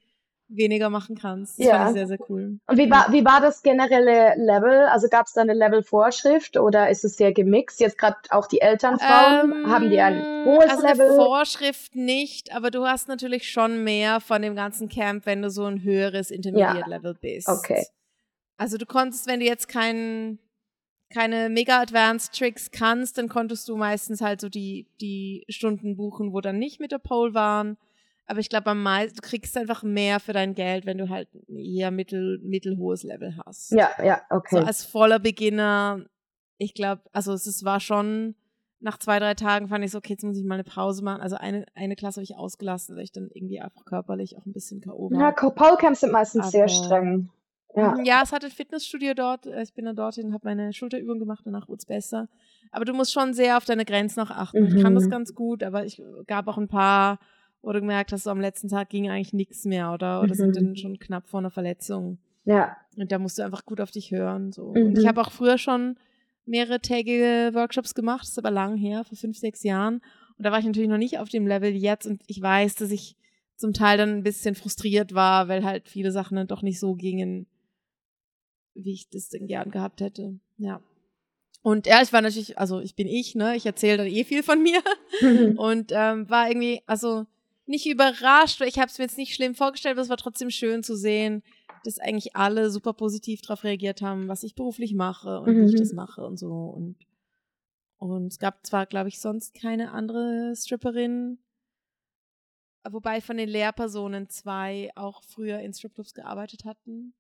weniger machen kannst. Das Ja. fand ich sehr, sehr cool. Und wie war, wie war das generelle Level? Also gab es da eine Level-Vorschrift oder ist es sehr gemixt? Jetzt gerade auch die Elternfrauen, Ähm, haben die ein hohes also eine Level? Vorschrift nicht, aber du hast natürlich schon mehr von dem ganzen Camp, wenn du so ein höheres Intermediate-Level bist. Okay. Also du konntest, wenn du jetzt kein, keine Mega-Advanced-Tricks kannst, dann konntest du meistens halt so die, die Stunden buchen, wo dann nicht mit der Pole waren. Aber ich glaube, am meisten, du kriegst einfach mehr für dein Geld, wenn du halt ein eher mittel, mittelhohes Level hast. Ja, ja, okay. So als voller Beginner, ich glaube, also es, es war schon, nach zwei, drei Tagen fand ich so, okay, jetzt muss ich mal eine Pause machen. Also eine, eine Klasse habe ich ausgelassen, weil ich dann irgendwie einfach körperlich auch ein bisschen K O war. Ja, Pole-Camps sind meistens Aber- sehr streng. Ja. Ja, es hatte ein Fitnessstudio dort. Ich bin dann dorthin, habe meine Schulterübung gemacht, danach wurde es besser. Aber du musst schon sehr auf deine Grenzen noch achten. Ich kann Mhm. das ganz gut, aber ich gab auch ein paar, wo du gemerkt hast, so am letzten Tag ging eigentlich nichts mehr oder, oder Mhm. sind dann schon knapp vor einer Verletzung. Ja. Und da musst du einfach gut auf dich hören. So. Mhm. Und ich habe auch früher schon mehrere tägige Workshops gemacht, das ist aber lang her, vor fünf, sechs Jahren. Und da war ich natürlich noch nicht auf dem Level jetzt und ich weiß, dass ich zum Teil dann ein bisschen frustriert war, weil halt viele Sachen dann doch nicht so gingen, wie ich das denn gern gehabt hätte. Ja. Und ja, ich war natürlich, also ich bin ich, ne, ich erzähle dann eh viel von mir und ähm, war irgendwie, also nicht überrascht, weil ich habe es mir jetzt nicht schlimm vorgestellt, aber es war trotzdem schön zu sehen, dass eigentlich alle super positiv darauf reagiert haben, was ich beruflich mache und wie ich Mhm. das mache und so. Und, und es gab zwar, glaube ich, sonst keine andere Stripperin, wobei von den Lehrpersonen zwei auch früher in Stripclubs gearbeitet hatten.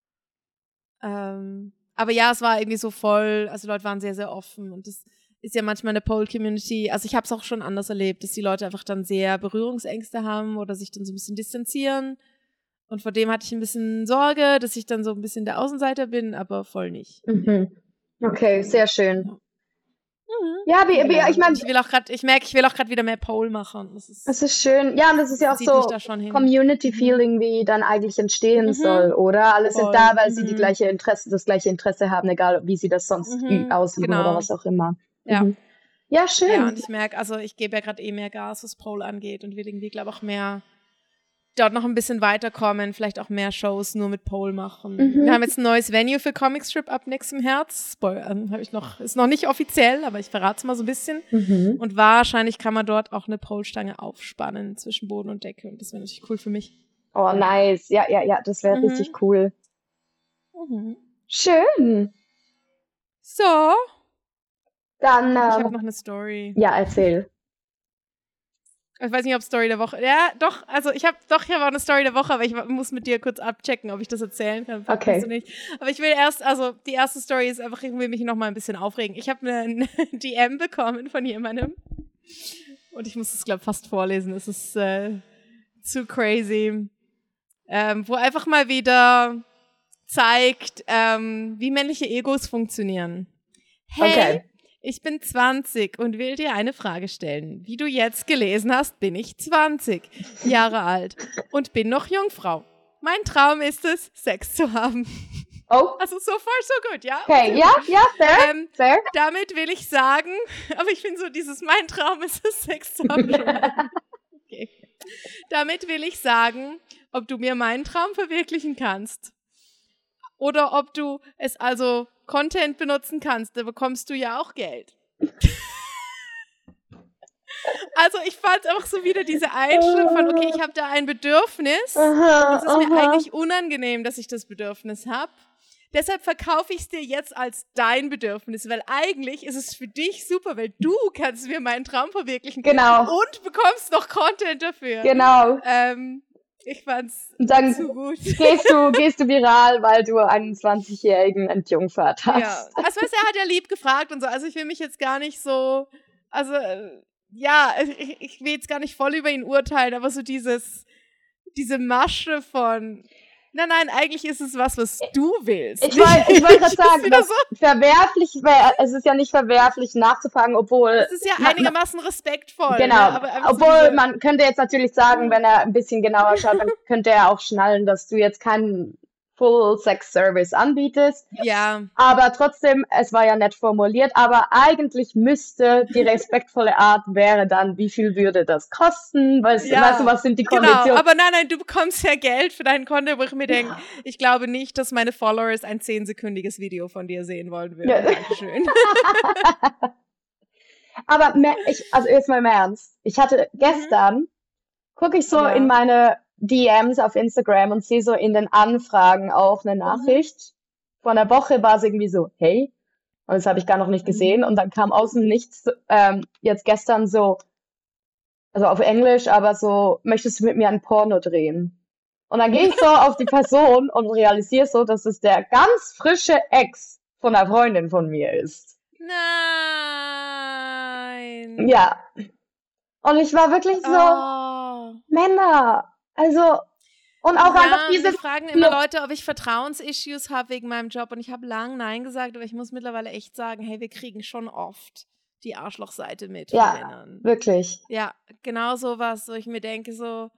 Ähm, aber ja, es war irgendwie so voll, also die Leute waren sehr, sehr offen und das ist ja manchmal eine Pole-Community, also ich habe es auch schon anders erlebt, dass die Leute einfach dann sehr Berührungsängste haben oder sich dann so ein bisschen distanzieren und vor dem hatte ich ein bisschen Sorge, dass ich dann so ein bisschen der Außenseiter bin, aber voll nicht. Mhm. Okay, sehr schön. Mhm. Ja, wie, wie, ich meine, ich will auch gerade, ich merke, ich will auch gerade wieder mehr Pole machen. Das ist, es ist schön. Ja, und das ist ja auch zieht mich so da schon hin. Community-Feeling, wie dann eigentlich entstehen Mhm. soll, oder? Alle sind Voll. da, weil sie die Mhm. gleiche Interesse, das gleiche Interesse haben, egal wie sie das sonst Mhm, ü- ausüben genau. oder was auch immer. Ja. Mhm. Ja, schön. Ja, und ich merke, also ich gebe ja gerade eh mehr Gas, was Pole angeht und will irgendwie, glaube ich, auch mehr dort noch ein bisschen weiterkommen, vielleicht auch mehr Shows nur mit Pole machen. Mhm. Wir haben jetzt ein neues Venue für Comic Strip ab nächstem Herbst. Spoiler, ähm, habe ich noch, ist noch nicht offiziell, aber ich verrate es mal so ein bisschen. Mhm. Und wahrscheinlich kann man dort auch eine Pole-Stange aufspannen zwischen Boden und Decke und das wäre natürlich cool für mich. Oh, nice. Ja, ja, ja, das wäre Mhm. richtig cool. Mhm. Schön. So, Dann, ich habe ähm, noch eine Story. ja, erzähl. Ich weiß nicht, ob Story der Woche. Ja, doch, also ich habe doch, ich habe auch eine Story der Woche, aber ich muss mit dir kurz abchecken, ob ich das erzählen kann. Okay. Weißt du nicht. Aber ich will erst, also die erste Story ist einfach, ich will mich noch mal ein bisschen aufregen. Ich habe eine D M bekommen von jemandem und ich muss es, glaube ich, fast vorlesen. Es ist äh, zu crazy. Ähm, wo einfach mal wieder zeigt, ähm, wie männliche Egos funktionieren. Hey, Okay. ich bin zwanzig und will dir eine Frage stellen. Wie du jetzt gelesen hast, bin ich zwanzig Jahre alt und bin noch Jungfrau. Mein Traum ist es, Sex zu haben. Oh, Also so far, so good, ja? okay. Ja, ja, fair, Ähm, fair. damit will ich sagen, aber ich finde so dieses, mein Traum ist es, Sex zu haben. Schon mal. Okay. Damit will ich sagen, ob du mir meinen Traum verwirklichen kannst. Oder ob du es also Content benutzen kannst, da bekommst du ja auch Geld. Also ich fand einfach so wieder diese Einstellung von, okay, ich habe da ein Bedürfnis. Aha, Es ist mir aha. eigentlich unangenehm, dass ich das Bedürfnis habe. Deshalb verkaufe ich es dir jetzt als dein Bedürfnis, weil eigentlich ist es für dich super, weil du kannst mir meinen Traum verwirklichen Genau, und bekommst noch Content dafür. genau. Ähm, ich fand's Und dann zu gut. gehst du, gehst du viral, weil du einen zwanzigjährigen entjungfert hast. Ja, also weißt du, er hat ja lieb gefragt und so, also ich will mich jetzt gar nicht so, also äh, ja, ich, ich will jetzt gar nicht voll über ihn urteilen, aber so dieses, diese Masche von, nein, nein, eigentlich ist es was, was du willst. Ich wollte ich wollt gerade Ist sagen, wieder dass so, verwerflich wäre, es ist ja nicht verwerflich nachzufragen, obwohl, es ist ja Ma- ma- einigermaßen respektvoll. genau, Ne? Aber einfach so obwohl diese, man könnte jetzt natürlich sagen, wenn er ein bisschen genauer schaut, dann könnte er auch schnallen, dass du jetzt kein Full-Sex-Service anbietest. Ja. Aber trotzdem, es war ja nett formuliert, aber eigentlich müsste die respektvolle Art wäre dann, wie viel würde das kosten? Weißt, Ja, weißt du, was sind die Konditionen? Genau, aber nein, nein, du bekommst ja Geld für dein Konto, wo ich mir denke, ich glaube nicht, dass meine Followers ein zehnsekündiges Video von dir sehen wollen würden. Ja. Dankeschön. Aber mehr, ich, also jetzt mal im Ernst. Ich hatte gestern, gucke ich so Ja. in meine D Ms auf Instagram und sehe so in den Anfragen auch eine Nachricht. Vor einer Woche war es irgendwie so, hey, und das habe ich gar noch nicht gesehen. Und dann kam außen nichts, ähm, jetzt gestern so, also auf Englisch, aber so, möchtest du mit mir ein Porno drehen? Und dann gehe ich so auf die Person und realisiere so, dass es der ganz frische Ex von einer Freundin von mir ist. Nein. Ja. Und ich war wirklich so, Oh. Männer, also, und auch Ja, einfach diese, mich fragen immer Leute, ob ich Vertrauensissues habe wegen meinem Job und ich habe lang Nein gesagt, aber ich muss mittlerweile echt sagen, hey, wir kriegen schon oft die Arschlochseite mit von Ja. Männern. wirklich. Ja, genau sowas, wo ich mir denke so,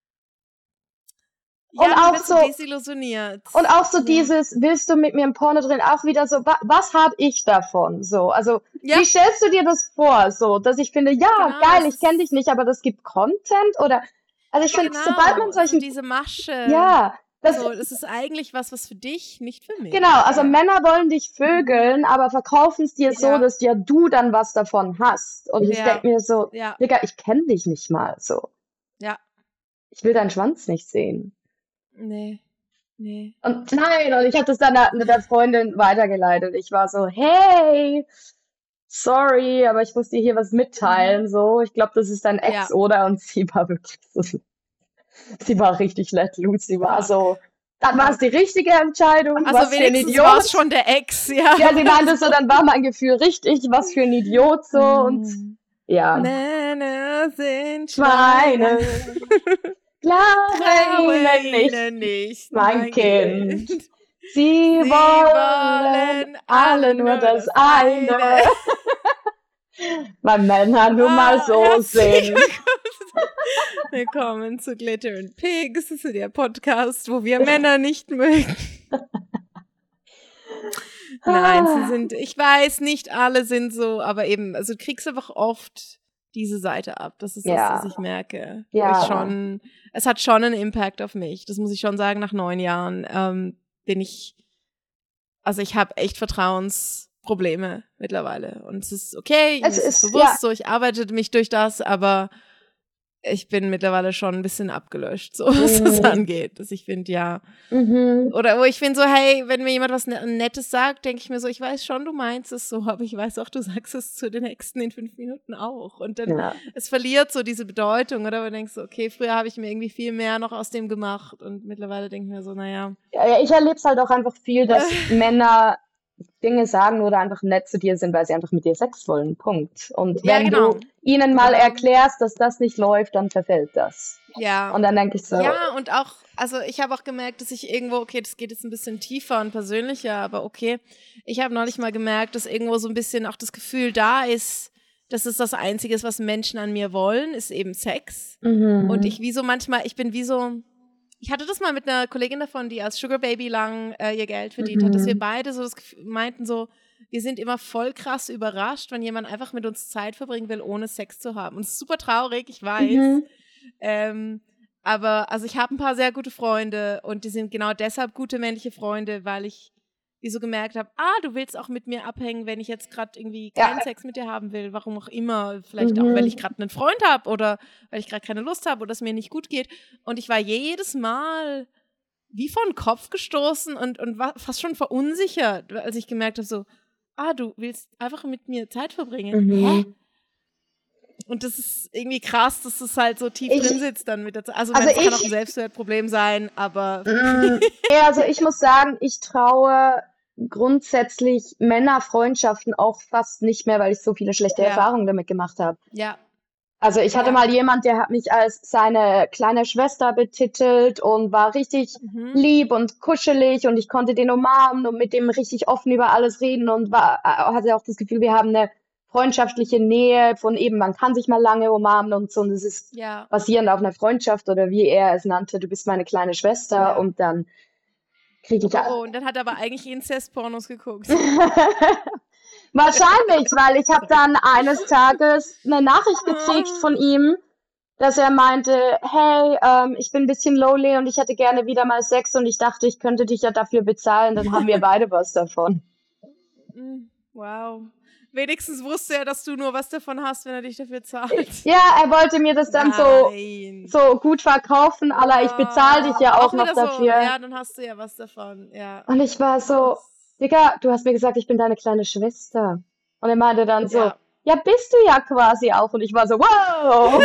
Und ja, auch du bist so so- desillusioniert. Und auch so Ja. dieses, willst du mit mir im Porno drin, auch wieder so, wa was habe ich davon? So, also, Ja. wie stellst du dir das vor? So, dass ich finde, ja, Genau, geil, es ich kenne ist- dich nicht, aber das gibt Content oder, also ich finde, Genau, sobald man so solchen, diese Masche. ja, das, so, das ist eigentlich was, was für dich, nicht für mich. genau, also ja. Männer wollen dich vögeln, aber verkaufen es dir so, Ja. dass ja du dann was davon hast. Und ich Ja. denke mir so, Ja, Digga, ich kenne dich nicht mal so. ja, Ich will deinen Schwanz nicht sehen. nee, nee. Und nein, und ich habe das dann der, der Freundin weitergeleitet. Ich war so, hey, sorry, aber ich muss dir hier was mitteilen. So, ich glaube, das ist dein Ex, Ja. oder? Und sie war wirklich so, sie war richtig let loose. Sie war so, dann war es die richtige Entscheidung. Also Was für ein wenigstens war Idiot. es schon der Ex, ja. Ja, sie meinte so, dann war mein Gefühl richtig, was für ein Idiot so. Und Mm. ja, Männer sind Schweine. Schweine. Glaube Traue ihnen nicht, ihnen nicht, mein Kind. Sie Sie wollen wollen alle nur das eine. eine. Weil Männer nun mal Ah, so herzlich sind. Willkommen zu Glitter and Pigs. Das ist der Podcast, wo wir Männer nicht mögen. Nein, sie sind, ich weiß, nicht alle sind so, aber eben, also du kriegst einfach oft diese Seite ab. Das ist Ja. das, was ich merke. Ja. Wo ich schon, es hat schon einen Impact auf mich. Das muss ich schon sagen, nach neun Jahren ähm, bin ich, also ich habe echt Vertrauensprobleme mittlerweile. Und es ist okay, Es es ist ist- bewusst ja. so, ich arbeite mich durch das, aber ich bin mittlerweile schon ein bisschen abgelöscht, so was das Mhm. angeht. Dass ich finde, ja, Mhm. oder wo ich finde so, hey, wenn mir jemand was Ne- Nettes sagt, denke ich mir so, ich weiß schon, du meinst es so, aber ich weiß auch, du sagst es zu den Nächsten in fünf Minuten auch. Und dann, Ja. es verliert so diese Bedeutung, oder? Du denkst so, okay, früher habe ich mir irgendwie viel mehr noch aus dem gemacht und mittlerweile denke ich mir so, naja, Ja, ja, ich erlebe es halt auch einfach viel, dass Männer Dinge sagen oder einfach nett zu dir sind, weil sie einfach mit dir Sex wollen. Punkt. Und Ja, wenn genau. du ihnen mal Genau. erklärst, dass das nicht läuft, dann verfällt das. ja. Und dann denke ich so, Ja, und auch, also ich habe auch gemerkt, dass ich irgendwo, okay, das geht jetzt ein bisschen tiefer und persönlicher, aber okay, ich habe neulich mal gemerkt, dass irgendwo so ein bisschen auch das Gefühl da ist, dass es das Einzige ist, was Menschen an mir wollen, ist eben Sex. mhm. Und ich wie so manchmal, ich bin wie so, ich hatte das mal mit einer Kollegin davon, die als Sugar Baby lang äh, ihr Geld verdient hat, dass Mhm. wir beide so das Gefühl, meinten so, wir sind immer voll krass überrascht, wenn jemand einfach mit uns Zeit verbringen will, ohne Sex zu haben. Und es ist super traurig, ich weiß. Mhm. Ähm, aber also ich habe ein paar sehr gute Freunde und die sind genau deshalb gute männliche Freunde, weil ich wie so gemerkt habe, ah, du willst auch mit mir abhängen, wenn ich jetzt gerade irgendwie Ja. keinen Sex mit dir haben will, warum auch immer, vielleicht Mhm. auch, weil ich gerade einen Freund habe oder weil ich gerade keine Lust habe oder es mir nicht gut geht. Und ich war jedes Mal wie vor den Kopf gestoßen und, und war fast schon verunsichert, als ich gemerkt habe, so, ah, du willst einfach mit mir Zeit verbringen. Mhm. Hä? Und das ist irgendwie krass, dass das halt so tief Ich- drin sitzt dann mit der Zeit. Also, Also ich, es kann ich- auch ein Selbstwertproblem sein, aber Mm, ja, also ich muss sagen, ich traue grundsätzlich Männerfreundschaften auch fast nicht mehr, weil ich so viele schlechte Ja. Erfahrungen damit gemacht habe. ja, Also ich hatte Ja. mal jemand, der hat mich als seine kleine Schwester betitelt und war richtig mhm. lieb und kuschelig und ich konnte den umarmen und mit dem richtig offen über alles reden und war, äh, hatte auch das Gefühl, wir haben eine freundschaftliche Nähe von eben, man kann sich mal lange umarmen und so und es ist ja, basierend auf einer Freundschaft oder wie er es nannte, du bist meine kleine Schwester Ja. und dann kriege ich ja. Oh, und dann hat er aber eigentlich Inzest-Pornos geguckt. Wahrscheinlich, weil ich habe dann eines Tages eine Nachricht gekriegt von ihm, dass er meinte, hey, ähm, ich bin ein bisschen lonely und ich hätte gerne wieder mal Sex und ich dachte, ich könnte dich ja dafür bezahlen, dann haben wir beide was davon. Wow. Wenigstens wusste er, dass du nur was davon hast, wenn er dich dafür zahlt. Ja, er wollte mir das dann so, so gut verkaufen, aller ich bezahle dich ja auch, auch noch so, dafür. Ja, dann hast du ja was davon, ja. Und ich war so, Digga, du hast mir gesagt, ich bin deine kleine Schwester. Und er meinte dann so, ja, ja bist du ja quasi auch. Und ich war so, wow.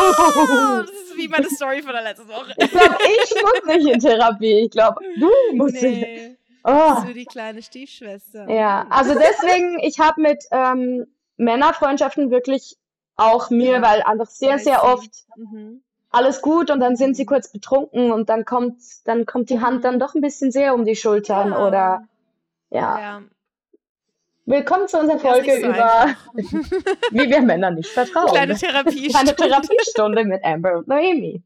Das ist wie meine Story von der letzten Woche. Ich glaube, ich muss nicht in Therapie. Ich glaube, du musst nee. nicht. Oh. Bist du die kleine Stiefschwester. Ja, also deswegen, ich habe mit ähm, Männerfreundschaften wirklich auch Mühe, ja. weil einfach sehr, sehr oft mhm. alles gut und dann sind sie kurz betrunken und dann kommt, dann kommt die Hand dann doch ein bisschen sehr um die Schultern ja. oder ja. ja. Willkommen zu unserer Folge so über wie wir Männer nicht vertrauen. Kleine Therapiestunde. Kleine Therapiestunde mit Amber und Noemi.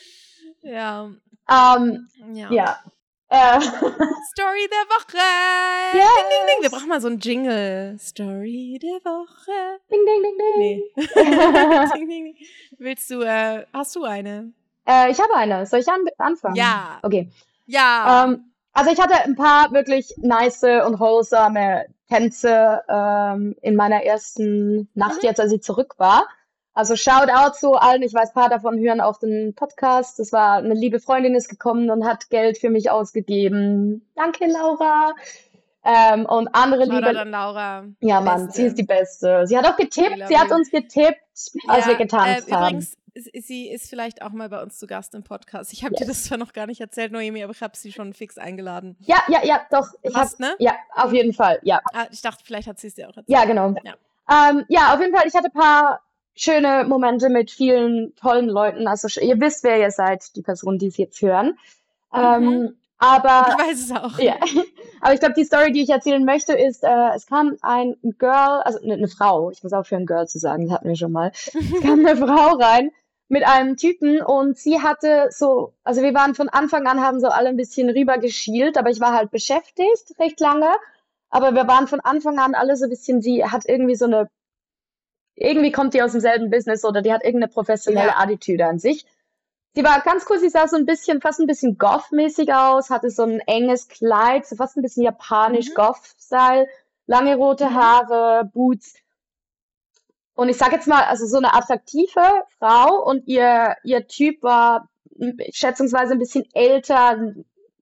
Ja. Ähm, ja. ja. Äh. Story der Woche. Yes. Ding, ding, ding. Wir brauchen mal so einen Jingle. Story der Woche. Ding, ding, ding, ding. Nee. ding, ding, ding. Willst du, äh, hast du eine? Äh, ich habe eine. Soll ich an anfangen? Ja. Okay. Ja. Ähm, also ich hatte ein paar wirklich nice und wholesome Tänze ähm, in meiner ersten Nacht mhm. jetzt, als ich zurück war. Also Shoutout zu allen, ich weiß, ein paar davon hören auch den Podcast. Das war eine liebe Freundin, ist gekommen und hat Geld für mich ausgegeben. Danke, Laura. Ähm, und andere Shoutout liebe... an Laura. Ja, Mann, Beste. Sie ist die Beste. Sie hat auch getippt, sie hat uns getippt, als ja, wir getanzt äh, haben. Übrigens, sie ist vielleicht auch mal bei uns zu Gast im Podcast. Ich habe yes. dir das zwar noch gar nicht erzählt, Noemi, aber ich habe sie schon fix eingeladen. Ja, ja, ja, doch. Ich Hast, hab, ne? Ja, auf jeden Fall, ja. Ah, ich dachte, vielleicht hat sie es dir auch erzählt. Ja, genau. Ja. Ähm, ja, auf jeden Fall, ich hatte ein paar schöne Momente mit vielen tollen Leuten. Also ihr wisst, wer ihr seid, die Personen, die es jetzt hören. Mhm. Ähm, aber ich weiß es auch. Ja, aber ich glaube, die Story, die ich erzählen möchte, ist, äh, es kam ein Girl, also eine ne Frau, ich muss aufhören, Girl zu sagen, das hatten wir schon mal. Es kam eine Frau rein mit einem Typen und sie hatte so, also wir waren von Anfang an, haben so alle ein bisschen rüber geschielt, aber ich war halt beschäftigt recht lange. Aber wir waren von Anfang an alle so ein bisschen, die hat irgendwie so eine Irgendwie kommt die aus demselben Business oder die hat irgendeine professionelle ja. Attitüde an sich. Sie war ganz cool, sie sah so ein bisschen, fast ein bisschen Goth-mäßig aus, hatte so ein enges Kleid, so fast ein bisschen japanisch mhm. Goth-Style, lange rote Haare, Boots. Und ich sag jetzt mal, also so eine attraktive Frau und ihr, ihr Typ war schätzungsweise ein bisschen älter,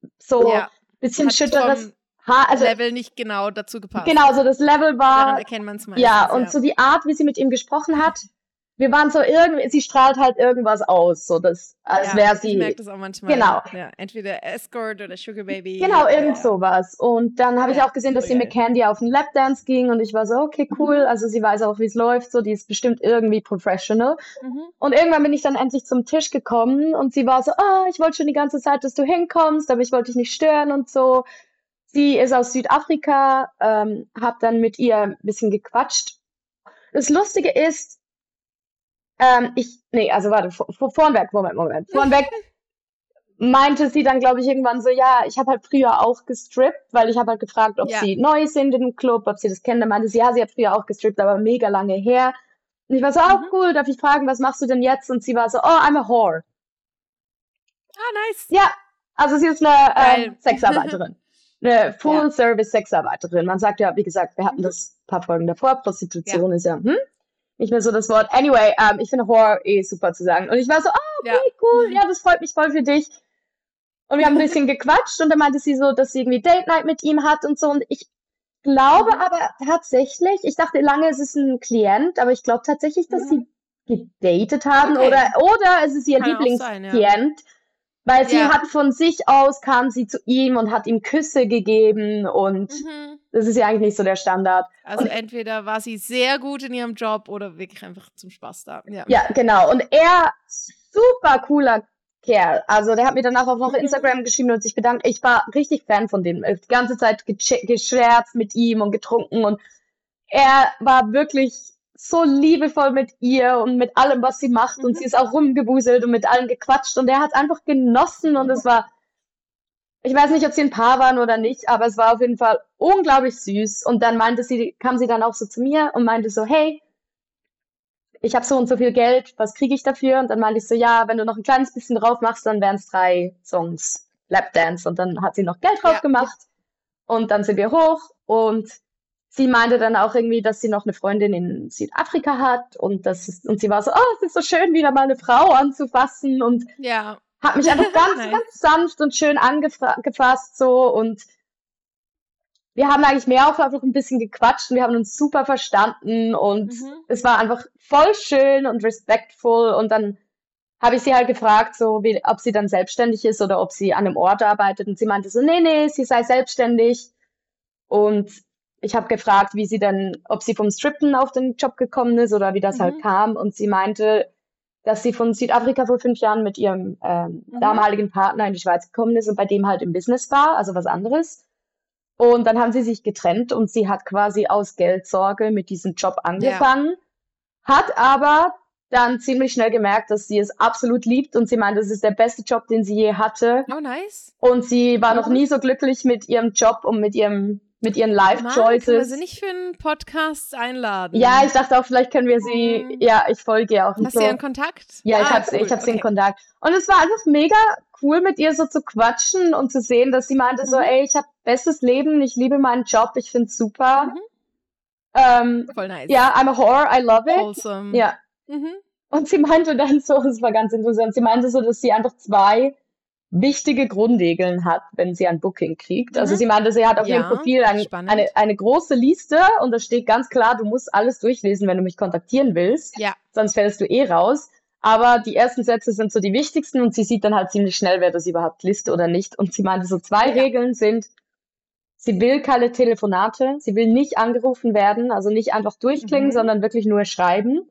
so ja. bisschen schütteres Haar, also Level nicht genau dazu gepasst. Genau, so das Level war. Daran erkennt man es meistens. Ja, und ja. so die Art, wie sie mit ihm gesprochen hat, wir waren so irgendwie, sie strahlt halt irgendwas aus, so das, als ja, wäre sie. Ich merke das auch manchmal. Genau. Ja, entweder Escort oder Sugar Baby. Genau, irgend ja. sowas. Und dann habe ich auch gesehen, dass sie mit Candy auf einen Lapdance ging und ich war so, okay, cool. Also sie weiß auch, wie es läuft, so, die ist bestimmt irgendwie professional. Mhm. Und irgendwann bin ich dann endlich zum Tisch gekommen und sie war so, ah, oh, ich wollte schon die ganze Zeit, dass du hinkommst, aber ich wollte dich nicht stören und so. Sie ist aus Südafrika, ähm, habe dann mit ihr ein bisschen gequatscht. Das Lustige ist, ähm, ich, nee, also warte, vor, vornweg, Moment, Moment, vornweg meinte sie dann, glaube ich, irgendwann so, ja, ich habe halt früher auch gestrippt, weil ich habe halt gefragt, ob ja. sie neu sind in dem Club, ob sie das kennen. Da meinte sie, ja, sie hat früher auch gestrippt, aber mega lange her. Und ich war so, oh, mhm. cool, darf ich fragen, was machst du denn jetzt? Und sie war so, oh, I'm a whore. Ah, nice. Ja, also sie ist eine äh, Sexarbeiterin. Eine Full-Service-Sexarbeiterin. Man sagt ja, wie gesagt, wir hatten das ein paar Folgen davor, Prostitution ja. ist ja hm, nicht mehr so das Wort. Anyway, ähm, ich finde Whore eh super zu sagen. Und ich war so, oh, okay, ja. cool, ja, das freut mich voll für dich. Und wir haben ein bisschen gequatscht und dann meinte sie so, dass sie irgendwie Date Night mit ihm hat und so. Und ich glaube aber tatsächlich, ich dachte lange, es ist ein Klient, aber ich glaube tatsächlich, dass mhm. sie gedatet haben okay. oder, oder es ist ihr Kann Lieblingsklient. Sein, ja. Weil sie ja. hat von sich aus, kam sie zu ihm und hat ihm Küsse gegeben und mhm. das ist ja eigentlich nicht so der Standard. Also und entweder war sie sehr gut in ihrem Job oder wirklich einfach zum Spaß da. Ja, ja genau. Und er, super cooler Kerl. Also der hat mir danach auch noch mhm. Instagram geschrieben und sich bedankt. Ich war richtig Fan von dem. Die ganze Zeit gescherzt mit ihm und getrunken und er war wirklich so liebevoll mit ihr und mit allem, was sie macht. Mhm. Und sie ist auch rumgewuselt und mit allen gequatscht. Und er hat einfach genossen. Und es war ich weiß nicht, ob sie ein Paar waren oder nicht, aber es war auf jeden Fall unglaublich süß. Und dann meinte sie, kam sie dann auch so zu mir und meinte so, hey, ich habe so und so viel Geld, was kriege ich dafür? Und dann meinte ich so, ja, wenn du noch ein kleines bisschen drauf machst, dann wären es drei Songs, Lapdance. Und dann hat sie noch Geld drauf Ja. gemacht und dann sind wir hoch und sie meinte dann auch irgendwie, dass sie noch eine Freundin in Südafrika hat und das ist, und sie war so, oh, es ist so schön, wieder mal eine Frau anzufassen und Ja. hat mich einfach ganz, Nice. ganz sanft und schön angefasst so und wir haben eigentlich mehr auch einfach ein bisschen gequatscht und wir haben uns super verstanden und Mhm. es war einfach voll schön und respektvoll und dann habe ich sie halt gefragt, so wie, ob sie dann selbstständig ist oder ob sie an einem Ort arbeitet und sie meinte so, nee, nee, sie sei selbstständig und ich habe gefragt, wie sie dann, ob sie vom Strippen auf den Job gekommen ist oder wie das Mhm. halt kam und sie meinte, dass sie von Südafrika vor fünf Jahren mit ihrem ähm, Mhm. damaligen Partner in die Schweiz gekommen ist und bei dem halt im Business war, also was anderes. Und dann haben sie sich getrennt und sie hat quasi aus Geldsorge mit diesem Job angefangen, hat aber dann ziemlich schnell gemerkt, dass sie es absolut liebt und sie meint, das ist der beste Job, den sie je hatte. Oh, nice. Und sie war Ja. noch nie so glücklich mit ihrem Job und mit ihrem, mit ihren Mann, können wir Life-Choices. sie nicht für einen Podcast einladen? Ja, ich dachte auch, vielleicht können wir sie, Mhm. ja, ich folge ihr auch und Hast so. du ihren Kontakt? Ja, ich Ah, hab's, cool. ich hab sie in Okay. Kontakt. Und es war einfach mega cool, mit ihr so zu quatschen und zu sehen, dass sie meinte so, Mhm. ey, ich habe bestes Leben, ich liebe meinen Job, ich find's super. Mhm. Ähm, Voll nice. ja, I'm a whore, I love it. Wholesome. Ja. Mhm. Und sie meinte dann so, das war ganz interessant, sie meinte so, dass sie einfach zwei wichtige Grundregeln hat, wenn sie ein Booking kriegt. Also Mhm. sie meinte, sie hat auf ihrem Ja, Profil ein, spannend. eine, eine große Liste und da steht ganz klar, du musst alles durchlesen, wenn du mich kontaktieren willst, Ja. sonst fällst du eh raus. Aber die ersten Sätze sind so die wichtigsten und sie sieht dann halt ziemlich schnell, wer das überhaupt liest oder nicht. Und sie meinte, so zwei Ja. Regeln sind, sie will keine Telefonate, sie will nicht angerufen werden, also nicht einfach durchklingen, Mhm. sondern wirklich nur schreiben.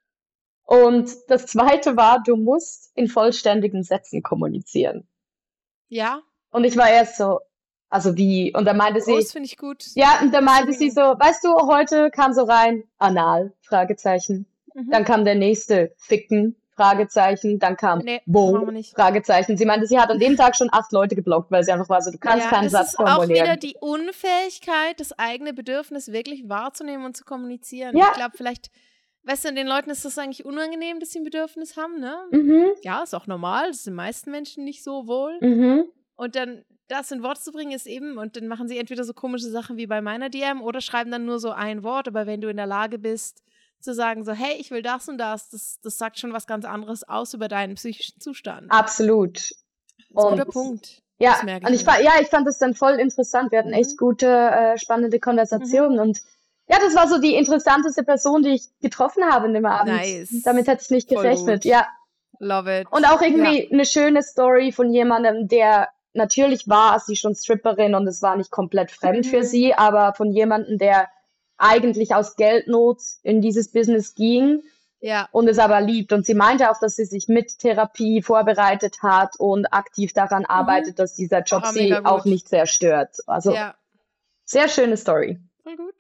Und das zweite war, du musst in vollständigen Sätzen kommunizieren. Ja. Und ich war erst so, also wie? Und dann meinte Oh, sie, das finde ich gut. ja, und dann meinte Sorry. sie so, weißt du, heute kam so rein, anal, Fragezeichen. Mhm. Dann kam der nächste, ficken, Fragezeichen. Dann kam, Nee, wo, machen wir nicht. Fragezeichen. Sie meinte, sie hat an dem Tag schon acht Leute geblockt, weil sie einfach war so, du kannst Ja, keinen das Satz ist auch wieder formulieren. die Unfähigkeit, das eigene Bedürfnis wirklich wahrzunehmen und zu kommunizieren. Ja. Ich glaube, vielleicht, weißt du, den Leuten ist das eigentlich unangenehm, dass sie ein Bedürfnis haben, ne? Mhm, Ja, ist auch normal, das sind den meisten Menschen nicht so wohl. mhm. Und dann das in Worte zu bringen, ist eben, und dann machen sie entweder so komische Sachen wie bei meiner D M oder schreiben dann nur so ein Wort, aber wenn du in der Lage bist, zu sagen so, hey, ich will das und das, das, das sagt schon was ganz anderes aus über deinen psychischen Zustand. Absolut. Das ist ein guter Und Punkt. ja, Das merke und ich ich mir. fand, ja, ich fand das dann voll interessant. Wir hatten Mhm. echt gute, äh, spannende Konversationen und ja, das war so die interessanteste Person, die ich getroffen habe in dem Abend. Nice. Damit hätte ich nicht Voll gerechnet. gut. Ja, Love it. und auch irgendwie eine schöne Story von jemandem, der natürlich war sie schon Stripperin und es war nicht komplett fremd für Mhm. sie, aber von jemandem, der eigentlich aus Geldnot in dieses Business ging Ja. und es aber liebt. Und sie meinte auch, dass sie sich mit Therapie vorbereitet hat und aktiv daran arbeitet, dass dieser Job Ah, sie mega gut. auch nicht sehr stört. Also Ja. sehr schöne Story. Voll gut.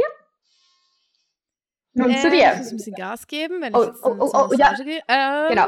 Nun äh, zu Ich dir. muss ein bisschen Gas geben, wenn Oh, ich jetzt oh, in- oh, zur oh, ja. Massage gehe. Ähm, Genau.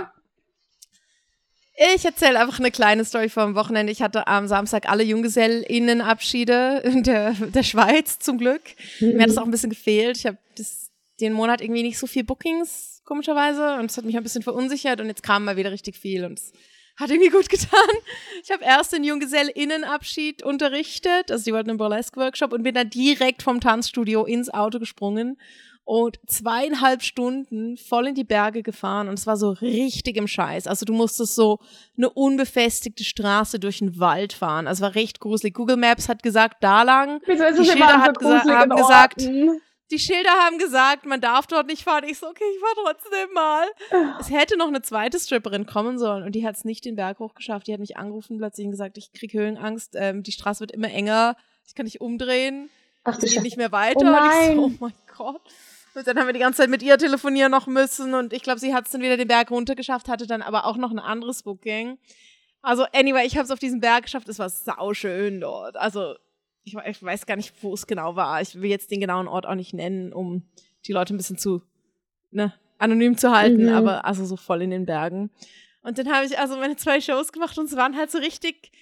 Ich erzähle einfach eine kleine Story vom Wochenende. Ich hatte am Samstag alle Junggesellinnenabschiede in der, der Schweiz, zum Glück. Mir hat das auch ein bisschen gefehlt. Ich habe den Monat irgendwie nicht so viel Bookings, komischerweise. Und es hat mich ein bisschen verunsichert. Und jetzt kam mal wieder richtig viel. Und es hat irgendwie gut getan. Ich habe erst den Junggesellinnenabschied unterrichtet. Also die wollten einen Burlesque-Workshop. Und bin dann direkt vom Tanzstudio ins Auto gesprungen. Und zweieinhalb Stunden voll in die Berge gefahren und es war so richtig im Scheiß. Also du musstest so eine unbefestigte Straße durch den Wald fahren. Also es war recht gruselig. Google Maps hat gesagt, da lang. Wieso ist Die es Schilder immer so hat gesa- gruselig haben in gesagt, Orten? Die Schilder haben gesagt, man darf dort nicht fahren. Ich so, okay, ich fahr trotzdem mal. Es hätte noch eine zweite Stripperin kommen sollen und die hat es nicht den Berg hochgeschafft. Die hat mich angerufen, plötzlich gesagt, ich krieg Höhenangst, ähm, die Straße wird immer enger, ich kann nicht umdrehen. Ach du Es geht Scheiße. nicht mehr weiter. Oh und ich nein. so, oh mein Gott. Und dann haben wir die ganze Zeit mit ihr telefonieren noch müssen und ich glaube, sie hat es dann wieder den Berg runtergeschafft, hatte dann aber auch noch ein anderes Booking. Also anyway, ich habe es auf diesen Berg geschafft, es war sauschön dort. Also ich, ich weiß gar nicht, wo es genau war. Ich will jetzt den genauen Ort auch nicht nennen, um die Leute ein bisschen zu ne, anonym zu halten, Mhm. aber also so voll in den Bergen. Und dann habe ich also meine zwei Shows gemacht und es waren halt so richtig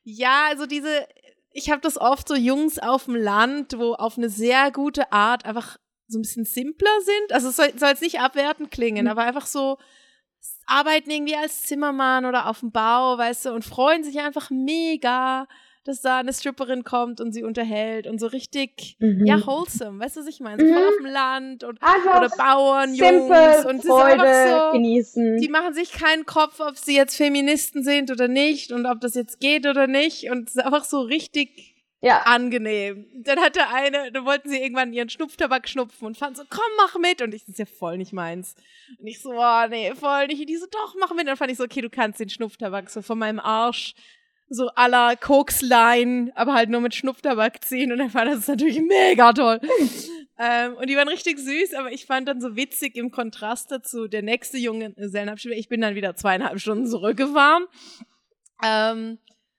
Ja, also diese, ich habe das oft so Jungs auf dem Land, wo auf eine sehr gute Art einfach so ein bisschen simpler sind. Also es soll, soll jetzt nicht abwertend klingen, mhm. aber einfach so arbeiten irgendwie als Zimmermann oder auf dem Bau, weißt du, und freuen sich einfach mega, dass da eine Stripperin kommt und sie unterhält und so richtig, mhm. ja, wholesome, weißt du, was ich meine? So mhm. voll auf dem Land und, oder Bauern, Jungs und Freude, einfach so, genießen. Die machen sich keinen Kopf, ob sie jetzt Feministen sind oder nicht und ob das jetzt geht oder nicht und es ist einfach so richtig ja. angenehm. Dann hatte eine, dann wollten sie irgendwann ihren Schnupftabak schnupfen und fanden so, komm, mach mit. Und ich, das ist ja voll nicht meins. Und ich so, oh, nee, voll nicht. Und die so, doch, mach mit. Und dann fand ich so, okay, du kannst den Schnupftabak so von meinem Arsch so à la Koksline, aber halt nur mit Schnupftabak ziehen. Und dann fand das natürlich mega toll. ähm, und die waren richtig süß, aber ich fand dann so witzig im Kontrast dazu, der nächste junge Gesellenabschied, ich bin dann wieder zweieinhalb Stunden zurückgefahren. Ähm,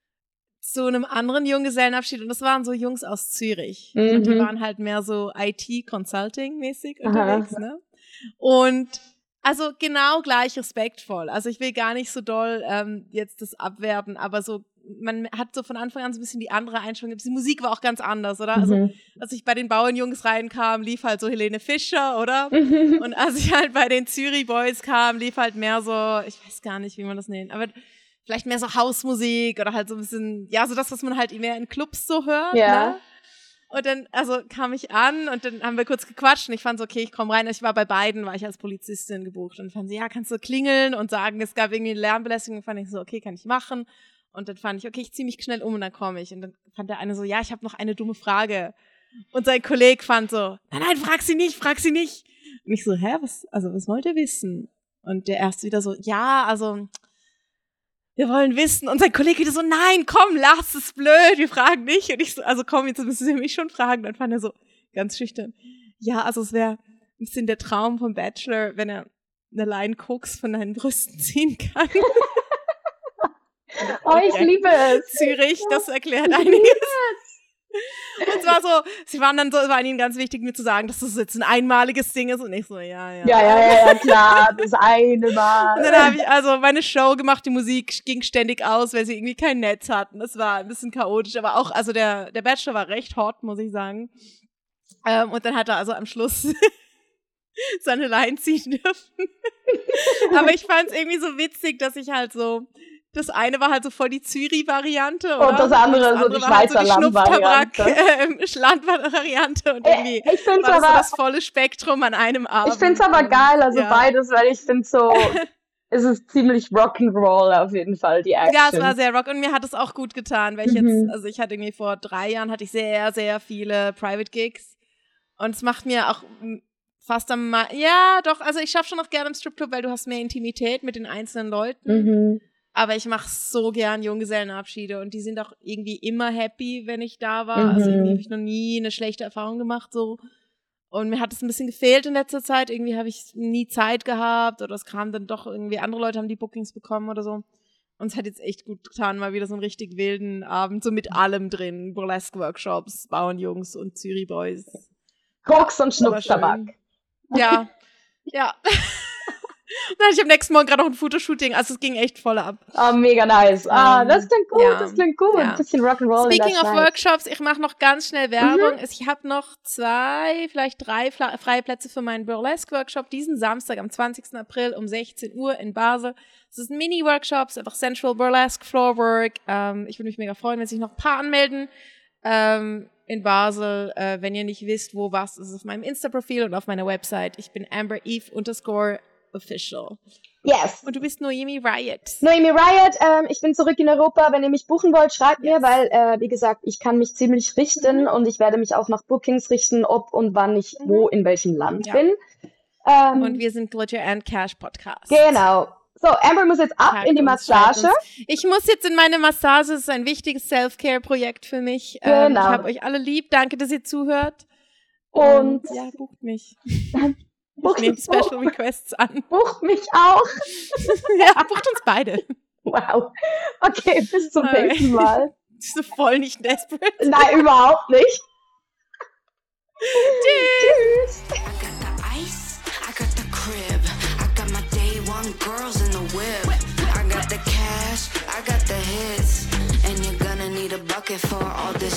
zu einem anderen Junggesellenabschied und das waren so Jungs aus Zürich mhm. und die waren halt mehr so I T-Consulting-mäßig unterwegs, ne? Und also genau gleich respektvoll. Also ich will gar nicht so doll ähm, jetzt das abwerten, aber so man hat so von Anfang an so ein bisschen die andere Einstellung. Die Musik war auch ganz anders, oder? Mhm. Also als ich bei den Bauernjungs reinkam, lief halt so Helene Fischer, oder? Mhm. Und als ich halt bei den Zürich Boys kam, lief halt mehr so, ich weiß gar nicht, wie man das nennt, aber vielleicht mehr so Hausmusik oder halt so ein bisschen, ja, so das, was man halt mehr in Clubs so hört, ja. ne? Und dann, also kam ich an und dann haben wir kurz gequatscht und ich fand so, okay, ich komme rein. Ich war bei beiden, war ich als Polizistin gebucht und fand sie, ja, kannst du klingeln und sagen, es gab irgendwie eine Lärmbelästigung. Und fand ich so, okay, kann ich machen. Und dann fand ich, okay, ich ziehe mich schnell um und dann komme ich. Und dann fand der eine so, ja, ich habe noch eine dumme Frage. Und sein Kollege fand so, nein, nein, frag sie nicht, frag sie nicht. Und ich so, hä, was, also was wollt ihr wissen? Und der erste wieder so, ja, also wir wollen wissen. Und sein Kollege wieder so, nein, komm, lass es blöd, wir fragen nicht. Und ich so, also komm, jetzt müssen Sie mich schon fragen. Dann fand er so ganz schüchtern. Ja, also es wäre ein bisschen der Traum vom Bachelor, wenn er eine Line Koks von deinen Brüsten ziehen kann. Oh, ich liebe es. Zürich, das erklärt einiges. Und zwar so, sie waren dann so, es war ihnen ganz wichtig, mir zu sagen, dass das jetzt ein einmaliges Ding ist und ich so, ja, ja. Ja, ja, ja, ja klar, das eine Mal. Und dann habe ich also meine Show gemacht, die Musik ging ständig aus, weil sie irgendwie kein Netz hatten. Das war ein bisschen chaotisch, aber auch, also der, der Bachelor war recht hot, muss ich sagen. Ähm, und dann hat er also am Schluss seine Line ziehen dürfen. Aber ich fand es irgendwie so witzig, dass ich halt so, das eine war halt so voll die Zürich-Variante, oder? Und das andere, und das andere so die Schweizer halt so Land-Variante. Äh, Land-Variante und irgendwie ich find's war das aber, so das volle Spektrum an einem Abend. Ich find's aber geil, also ja. beides, weil ich find so, es ist ziemlich Rock'n'Roll auf jeden Fall, die Action. Ja, es war sehr Rock und mir hat es auch gut getan, weil ich mhm. jetzt, also ich hatte irgendwie vor drei Jahren, hatte ich sehr, sehr viele Private Gigs und es macht mir auch fast am, Ma- ja doch, also ich schaff schon noch gerne im Stripclub, weil du hast mehr Intimität mit den einzelnen Leuten. Mhm. Aber ich mache so gern Junggesellenabschiede und die sind auch irgendwie immer happy, wenn ich da war. Mhm. Also irgendwie habe ich noch nie eine schlechte Erfahrung gemacht so. Und mir hat es ein bisschen gefehlt in letzter Zeit. Irgendwie habe ich nie Zeit gehabt oder es kam dann doch irgendwie, andere Leute haben die Bookings bekommen oder so. Und es hat jetzt echt gut getan, mal wieder so einen richtig wilden Abend, so mit allem drin. Burlesque-Workshops, Bauernjungs und Zürich Boys. Koks und Schnupftabak. Ja, ja. Dann hatte ich am nächsten Morgen gerade noch ein Fotoshooting, also es ging echt voll ab. Oh, mega nice. Ah, um, das klingt gut, ja, das klingt gut. Ja. Ein bisschen Rock'n'Roll. Speaking of Workshops, ich mache noch ganz schnell Werbung. Mhm. Ich habe noch zwei, vielleicht drei Fla- freie Plätze für meinen Burlesque-Workshop diesen Samstag am zwanzigsten April um sechzehn Uhr in Basel. Das ist ein Mini-Workshop, ist einfach Sensual Burlesque Floorwork. Ähm, ich würde mich mega freuen, wenn sich noch ein paar anmelden. Ähm, in Basel, äh, wenn ihr nicht wisst, wo was, ist es auf meinem Insta-Profil und auf meiner Website. Ich bin Amber Eve underscore official. Yes. Und du bist Noemi Riot. Noemi Riot, ähm, ich bin zurück in Europa. Wenn ihr mich buchen wollt, schreibt yes. mir, weil, äh, wie gesagt, ich kann mich ziemlich richten mhm. und ich werde mich auch nach Bookings richten, ob und wann ich mhm. wo, in welchem Land ja. bin. Ähm, und wir sind Glitter and Cash Podcast. Genau. So, Amber muss jetzt ab Tag in die Massage. Ich muss jetzt in meine Massage. Es ist ein wichtiges Self-Care-Projekt für mich. Genau. Ähm, ich habe euch alle lieb. Danke, dass ihr zuhört. Und, und ja, bucht mich. Ich nehme Special buch, Requests an. Bucht mich auch. Ja, bucht uns beide. Wow. Okay, bis zum okay. nächsten Mal. Bist du voll nicht desperate? Nein, überhaupt nicht. Tschüss. I got the ice, I got the crib, I got my day one girls in the whip. I got the cash, I got the hits, and you're gonna pocket for all this